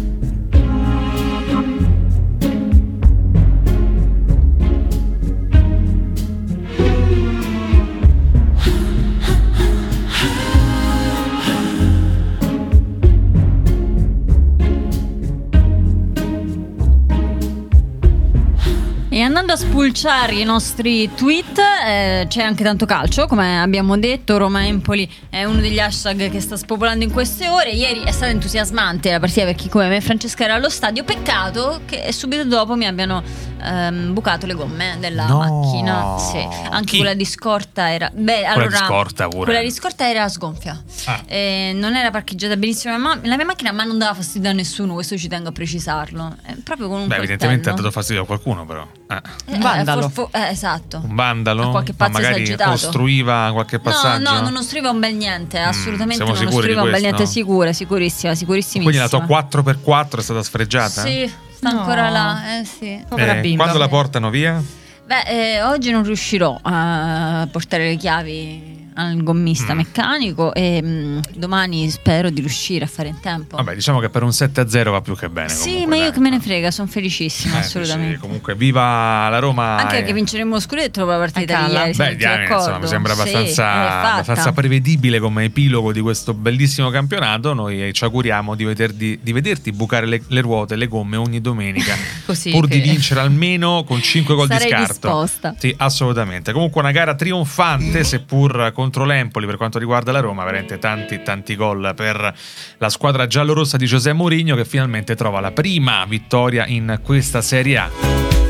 E andando a spulciare i nostri tweet, eh, c'è anche tanto calcio, come abbiamo detto. Roma-Empoli è uno degli hashtag che sta spopolando in queste ore. Ieri è stata entusiasmante la partita per chi come me e Francesca era allo stadio. Peccato che subito dopo mi abbiano ehm, bucato le gomme della no. macchina. Sì. Anche chi? Quella di scorta era... Beh, quella allora, di scorta pure. Quella di scorta era sgonfia. Ah. Eh, non era parcheggiata benissimo la mia macchina, ma non dava fastidio a nessuno, questo ci tengo a precisarlo. Eh, proprio con un Beh, coltello. Evidentemente ha dato fastidio a qualcuno, però. Eh. Un vandalo. Eh, for, for, eh, esatto. Un vandalo? Qualche pazzo ma magari esagitato. Ostruiva qualche passaggio? No, no, non ostruiva un bel niente, assolutamente mm, non ostruiva un bel niente, sicura, sicurissima, sicurissimissima. Quindi la tua quattro per quattro è stata sfregiata? Sì, sta no. ancora là, eh sì. Povera eh, bimba. Quando la portano via? Beh, eh, oggi non riuscirò a portare le chiavi al gommista mm. meccanico e mh, domani spero di riuscire a fare in tempo. Vabbè, diciamo che per un sette a zero va più che bene. Sì, comunque, ma io dai. che me ne frega, sono felicissima, eh, assolutamente. Sì, comunque viva la Roma. Anche e... perché vinceremo lo scudetto dopo la partita di ieri. Beh, diamine, insomma, mi sembra abbastanza, sì, abbastanza prevedibile come epilogo di questo bellissimo campionato. Noi ci auguriamo di vederti, di vederti bucare le, le ruote, le gomme ogni domenica Così pur che... di vincere almeno con cinque gol Sarei di scarto. disposta. Sì, assolutamente. Comunque una gara trionfante, seppur contro l'Empoli per quanto riguarda la Roma. Veramente tanti tanti gol per la squadra giallorossa di José Mourinho, che finalmente trova la prima vittoria in questa Serie A.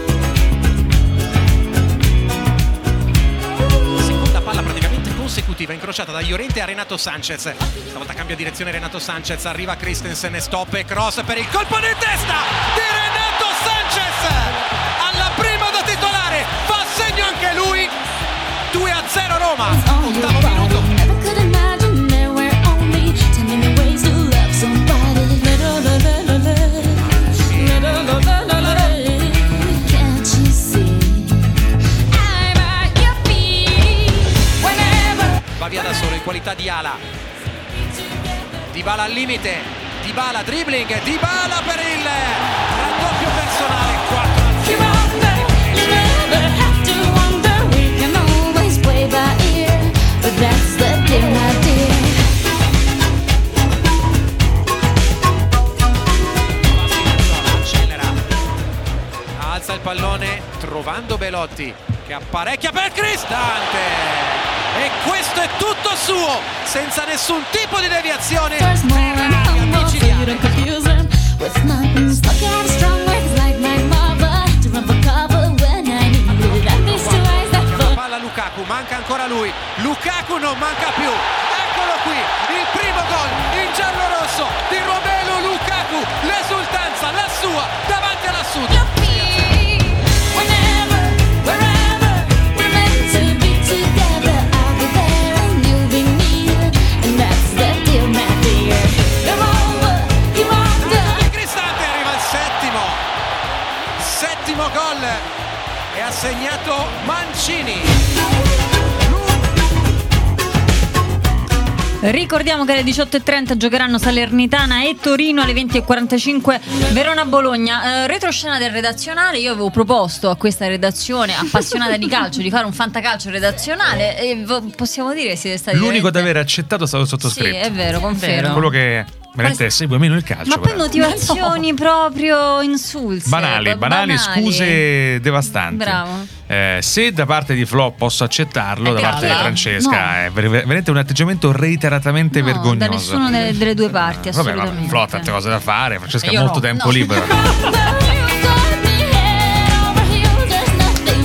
Seconda palla praticamente consecutiva incrociata da Llorente a Renato Sanchez. Stavolta cambia direzione Renato Sanchez, arriva Christensen e stop e cross per il colpo di testa di Renato Sanchez. Alla prima da titolare fa segno anche lui. due a zero Roma, ottavo minuto. Va via da solo in qualità di ala. Dybala al limite, Dybala dribbling, Dybala per il raddoppio personale, quattro a zero. Accelera, alza il pallone trovando Belotti che apparecchia per Cristante. E questo è tutto suo, senza nessun tipo di deviazione. Palla Lukaku, manca ancora lui. Lukaku non manca più. Eccolo qui, il primo gol in giallo-rosso di Romelu Lukaku. L'esultanza, la sua, davanti alla Sud. Gol e ha segnato Mancini. Ricordiamo che alle diciotto e trenta giocheranno Salernitana e Torino, alle venti e quarantacinque Verona-Bologna. Eh, retroscena del redazionale. Io avevo proposto a questa redazione appassionata di calcio di fare un fantacalcio redazionale e v- possiamo dire che siete stati l'unico veramente... ad aver accettato è stato il sottoscritto. Sì, è vero, confermo. Quello che veramente segue meno il calcio. Ma poi però. Motivazioni no. proprio insulse. Banali, banali, banali, scuse devastanti. Bravo. Eh, se da parte di Flo posso accettarlo, è da parte di Francesca no. è veramente un atteggiamento reiteratamente no, vergognoso. Da nessuna delle, delle due parti, assolutamente. Vabbè, vabbè, Flo ha tante cose da fare, Francesca ha Io molto no. tempo no. libero.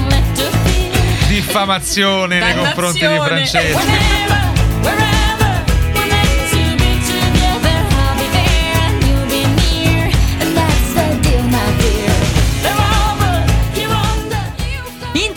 Diffamazione nei confronti di Francesca.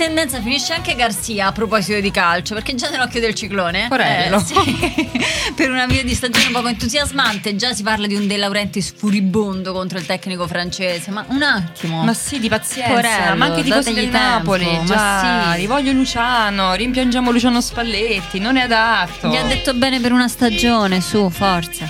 intendenza finisce anche Garcia a proposito di calcio, perché già nell'occhio del ciclone Porello. eh, sì, per un avvio di stagione poco entusiasmante già si parla di un De Laurentiis furibondo contro il tecnico francese. Ma un attimo, Ma sì, di pazienza, Porello, ma anche di cose del dategli tempo, Napoli. ma Già, sì. rivoglio Luciano, rimpiangiamo Luciano Spalletti, non è adatto. gli ha detto bene per una stagione, su, forza.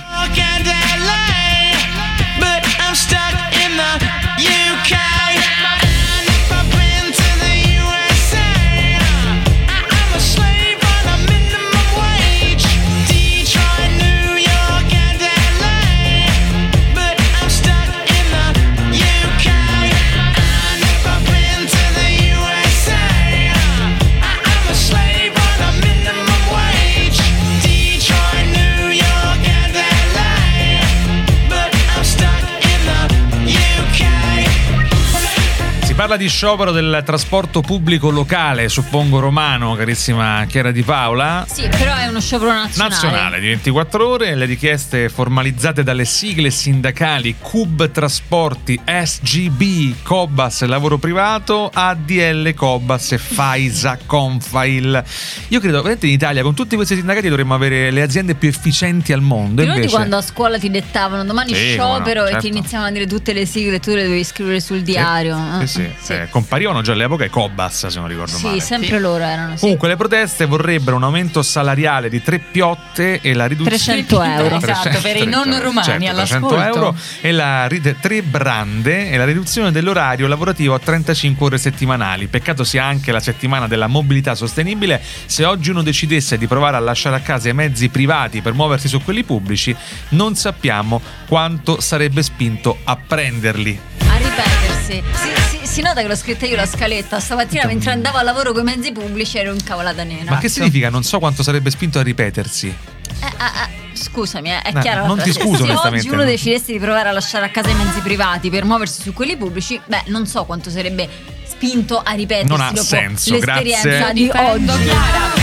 But I'm stuck in the U K. And if I've been to the U S A, I'm a slave on a minimum wage. Detroit, New York, and L A. But I'm stuck in the U K. And if I've been to the U S A, I'm a slave on a minimum wage. Detroit, New York, and L A. But I'm stuck in the U K. Si parla di sciopero del trasporto pubblico locale, suppongo romano, carissima Chiara Di Paola. Sì, però è uno sciopero nazionale. Nazionale di ventiquattro ore, le richieste formalizzate dalle sigle sindacali C U B Trasporti, S G B, Cobas Lavoro Privato, A D L Cobas e Faisa Confail. Io credo veramente in Italia con tutti questi sindacati dovremmo avere le aziende più efficienti al mondo. Ti ricordi Invece quando a scuola ti dettavano domani Sì, sciopero come no, e ti certo. iniziavano a dire tutte le sigle e tu le dovevi scrivere sul diario? Sì, sì, eh, comparivano già all'epoca i Cobas, se non ricordo Sì, male. sempre loro erano. Sì. Comunque le proteste vorrebbero un aumento salariale di tre piotte e la riduzione trecento euro. Esatto, per i non romani certo, all'ascolto. trecento euro e la rid- tre brande e la riduzione dell'orario lavorativo a trentacinque ore settimanali. Peccato sia anche la settimana della mobilità sostenibile. Se oggi uno decidesse di provare a lasciare a casa i mezzi privati per muoversi su quelli pubblici, non sappiamo quanto sarebbe spinto a prenderli. A ripetersi. Si, si, si nota che l'ho scritta io la scaletta stamattina mentre andavo a lavoro con i mezzi pubblici, ero incavolata nera. Ma che significa? Non so quanto sarebbe spinto a ripetersi. Eh, ah, ah, scusami, eh, è No, chiaro. non ti scuso, se onestamente. oggi uno decidesse di provare a lasciare a casa i mezzi privati per muoversi su quelli pubblici, beh, non so quanto sarebbe spinto a ripetersi Non ha dopo senso, l'esperienza grazie. di Difendo oggi. Chiara.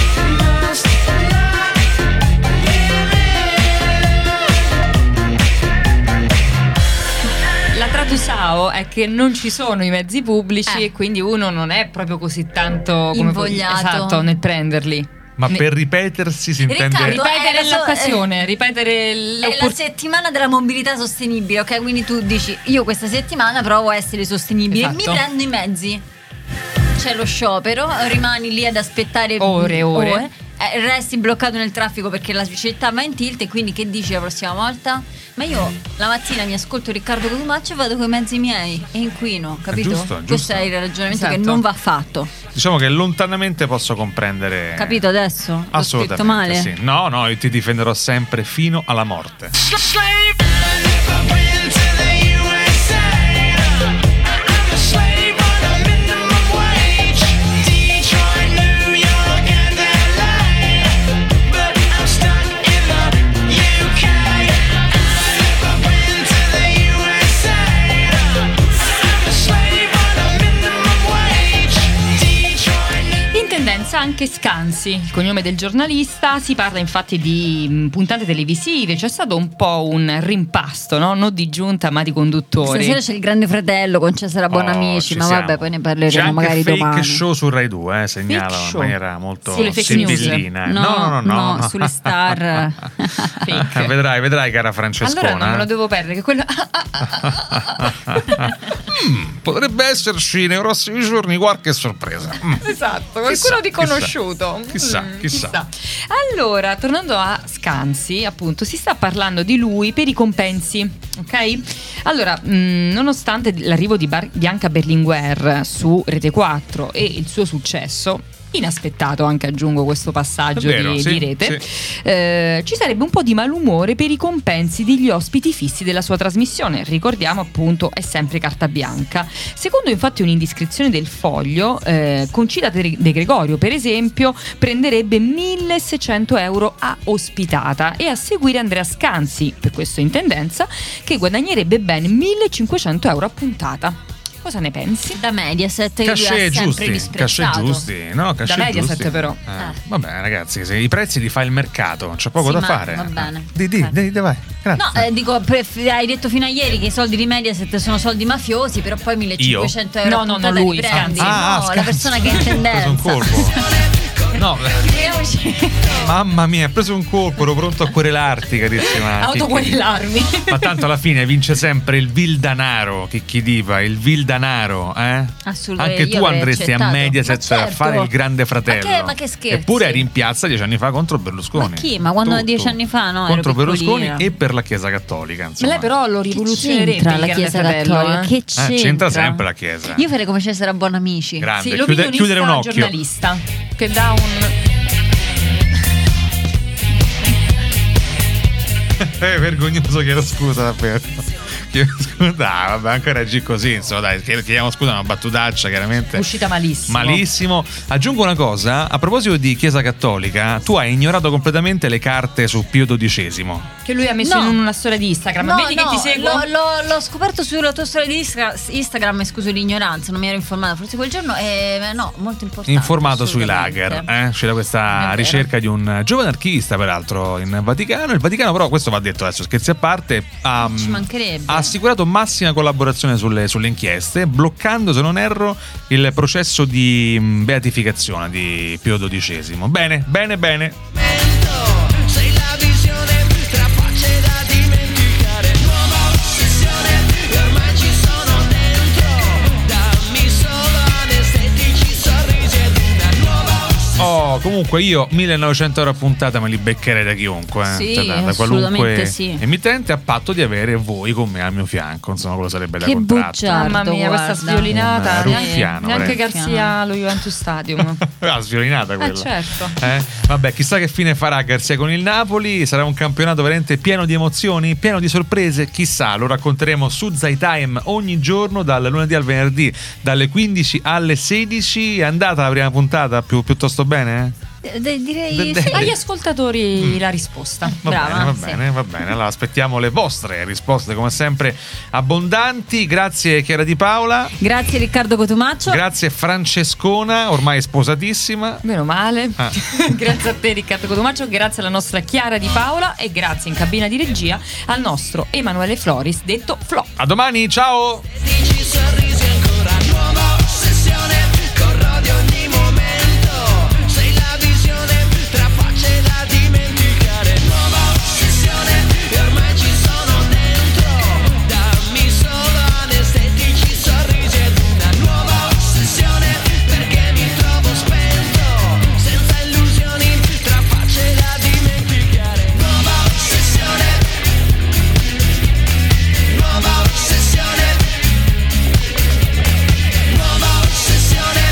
La Tratusao è che non ci sono i mezzi pubblici Eh. e quindi uno non è proprio così tanto come Invogliato. esatto, nel prenderli. Ma Ne- per ripetersi si intende. Riccardo, ripetere è la so- l'occasione, ripetere È la l'oppor- settimana della mobilità sostenibile, ok? Quindi tu dici, io questa settimana provo a essere sostenibile, Esatto. mi prendo i mezzi. C'è lo sciopero, rimani lì ad aspettare Ore, ore. eh, resti bloccato nel traffico perché la città va in tilt e quindi che dici la prossima volta? Ma io la mattina mi ascolto Riccardo Cotumaccio e vado con i mezzi miei e inquino, capito? giusto, giusto. Questo è il ragionamento che Esatto. non va fatto. Diciamo che lontanamente posso comprendere. Capito adesso? L'ho Assolutamente scritto male? sì. No, no, io ti difenderò sempre fino alla morte. In tendenza anche Scansi, il cognome del giornalista. Si parla infatti di mh, puntate televisive. C'è stato un po' un rimpasto, no? Non di giunta ma di conduttori. Stasera c'è il Grande Fratello con Cesare Buonamici, Oh, ci ma siamo. vabbè, poi ne C'è parleremo anche magari fake domani. show su Rai due, eh, segnala Fake in show? maniera molto Sulle fake news? sibillina. eh. No, no, no, no, no, sulle star. Fake. vedrai, vedrai, cara Francescona. Allora non me lo eh. devo perdere, che quello Mm, potrebbe esserci nei prossimi giorni qualche sorpresa. Mm. esatto, qualcuno di chissà, conosciuto. chissà, Mm, chissà. Allora, tornando a Scansi, appunto, si sta parlando di lui per i compensi, ok? Allora, mh, nonostante l'arrivo di Bar- Bianca Berlinguer su Rete quattro e il suo successo, inaspettato anche aggiungo questo passaggio È vero, di, sì, di Rete, sì. eh, ci sarebbe un po' di malumore per i compensi degli ospiti fissi della sua trasmissione. Ricordiamo appunto è sempre carta bianca. Secondo infatti un'indiscrezione del Foglio, eh, Concita De De Gregorio per esempio prenderebbe milleseicento euro a ospitata e a seguire Andrea Scansi, per questo in tendenza, che guadagnerebbe ben millecinquecento euro a puntata. Cosa ne pensi? Da Mediaset che lui Cachet ha sempre giusti, disprezzato. cachet giusti, no? Cachet Da Mediaset giusti. però. Eh, Vabbè, ragazzi, se i prezzi li fa il mercato, c'è poco Sì, da ma fare. va bene. Di, di, di, di, vai. Grazie. No, eh, dico, pre- hai detto fino a ieri che i soldi di Mediaset sono soldi mafiosi, però poi millecinquecento euro No, a no, puntata no, lui, li prendi. scherzo. Ah, no, ah, la scherzo. persona che è in Ho preso tendenza. un colpo. No, Figuriamoci. mamma mia, hai preso un colpo, ero pronto a querelarti, carissima. Autoquerelarmi. Ma tanto alla fine vince sempre il vil danaro, chi chi diva, il vil danaro, eh? Assolutamente. Anche io tu avrei andresti a accettato. Mediaset Ma certo. a fare il grande fratello. Ma che- ma che scherzi? Eppure eri in piazza dieci anni fa contro Berlusconi. Ma chi? Ma quando Tu, dieci tu. anni fa no? Contro ero Berlusconi piccolina. e per la Chiesa Cattolica, Ma insomma. lei però lo rivoluzionerebbe C'entra il la Grande Chiesa Fratello, Cattolica? eh? Che Eh, c'entra? c'entra sempre la Chiesa. Io farei come Cesare Buonamici. Grande, Sì, chiude- l'opinionista chiudere un occhio. giornalista che dà un È vergognoso, chiedo scusa davvero. Chiedo scusa, ah, vabbè, ancora agì così, insomma, dai, chiediamo scusa, è una battutaccia, chiaramente. uscita malissimo. Malissimo. Aggiungo una cosa, a proposito di Chiesa Cattolica, tu hai ignorato completamente le carte su Pio dodicesimo. Che lui ha messo No. in una storia di Instagram. No, Vedi no, che ti seguo? l'ho, l'ho- l'ho scoperto sulla tua storia di Istra- Instagram, e scuso l'ignoranza, non mi ero informata forse quel giorno, e eh, no, molto importante. Informato sui assolutamente. lager, eh? C'era È questa vero. ricerca di un giovane archivista, peraltro, in Vaticano. Il Vaticano, però, questo va detto adesso, scherzi a parte, ha, Ci mancherebbe. ha assicurato massima collaborazione sulle, sulle inchieste, bloccando, se non erro, il processo di mh, beatificazione di Pio dodicesimo. Bene, bene, bene. Sei la visione tra facce da dimenticare. Nuova ossessione e ormai ci sono dentro. Dammi solo anestetici sorrisi ed una nuova ossessione. Oh, comunque io millenovecento euro a puntata me li beccherei da chiunque, eh. Sì, Cioè, da, da assolutamente qualunque sì. emittente, a patto di avere voi con me al mio fianco. Insomma, quello sarebbe da Che contratto. bucciardo, Mamma mia, guarda. questa sviolinata. Un neanche- ruffiano, Neanche veramente. Garzia allo Juventus Stadium. Ah, sviolinata Eh quella. certo. Eh? Vabbè, chissà che fine farà Garzia con il Napoli. Sarà un campionato veramente pieno di emozioni, pieno di sorprese. Chissà, lo racconteremo su Zai Time ogni giorno, dal lunedì al venerdì, dalle quindici alle sedici. È andata la prima puntata più, piuttosto bene? Eh? Eh, direi De- de- sì. Agli ascoltatori la risposta. Va Brava, bene, va sì. bene, va bene. Allora aspettiamo le vostre risposte, come sempre abbondanti. Grazie Chiara Di Paola. Grazie Riccardo Cotumaccio. Grazie Francescona, ormai sposatissima. Meno male. Ah. Grazie a te Riccardo Cotumaccio, grazie alla nostra Chiara Di Paola e grazie in cabina di regia al nostro Emanuele Floris, detto Flo. A domani, ciao! Dici sorrisi ancora. Nuova ossessione, corrodi ogni momento. Sei la visione tra facce da dimenticare. Nuova ossessione e ormai ci sono dentro. Dammi solo anestetici sorrisi ed una nuova ossessione, perché mi trovo spento, senza illusioni, tra facce da dimenticare. Nuova ossessione, nuova ossessione, nuova ossessione.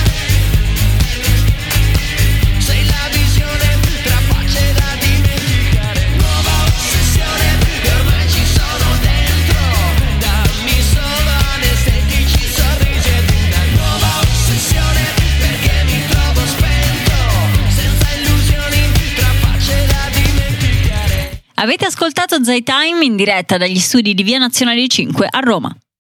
Sei la visione tra facce da dimenticare. Nuova ossessione e ormai ci sono dentro. Dammi solo anestetici sorrisi ed una nuova ossessione, perché mi trovo spento, senza illusioni, tra facce da dimenticare. Avete ascoltato Zai Time in diretta dagli studi di Via Nazionale cinque a Roma.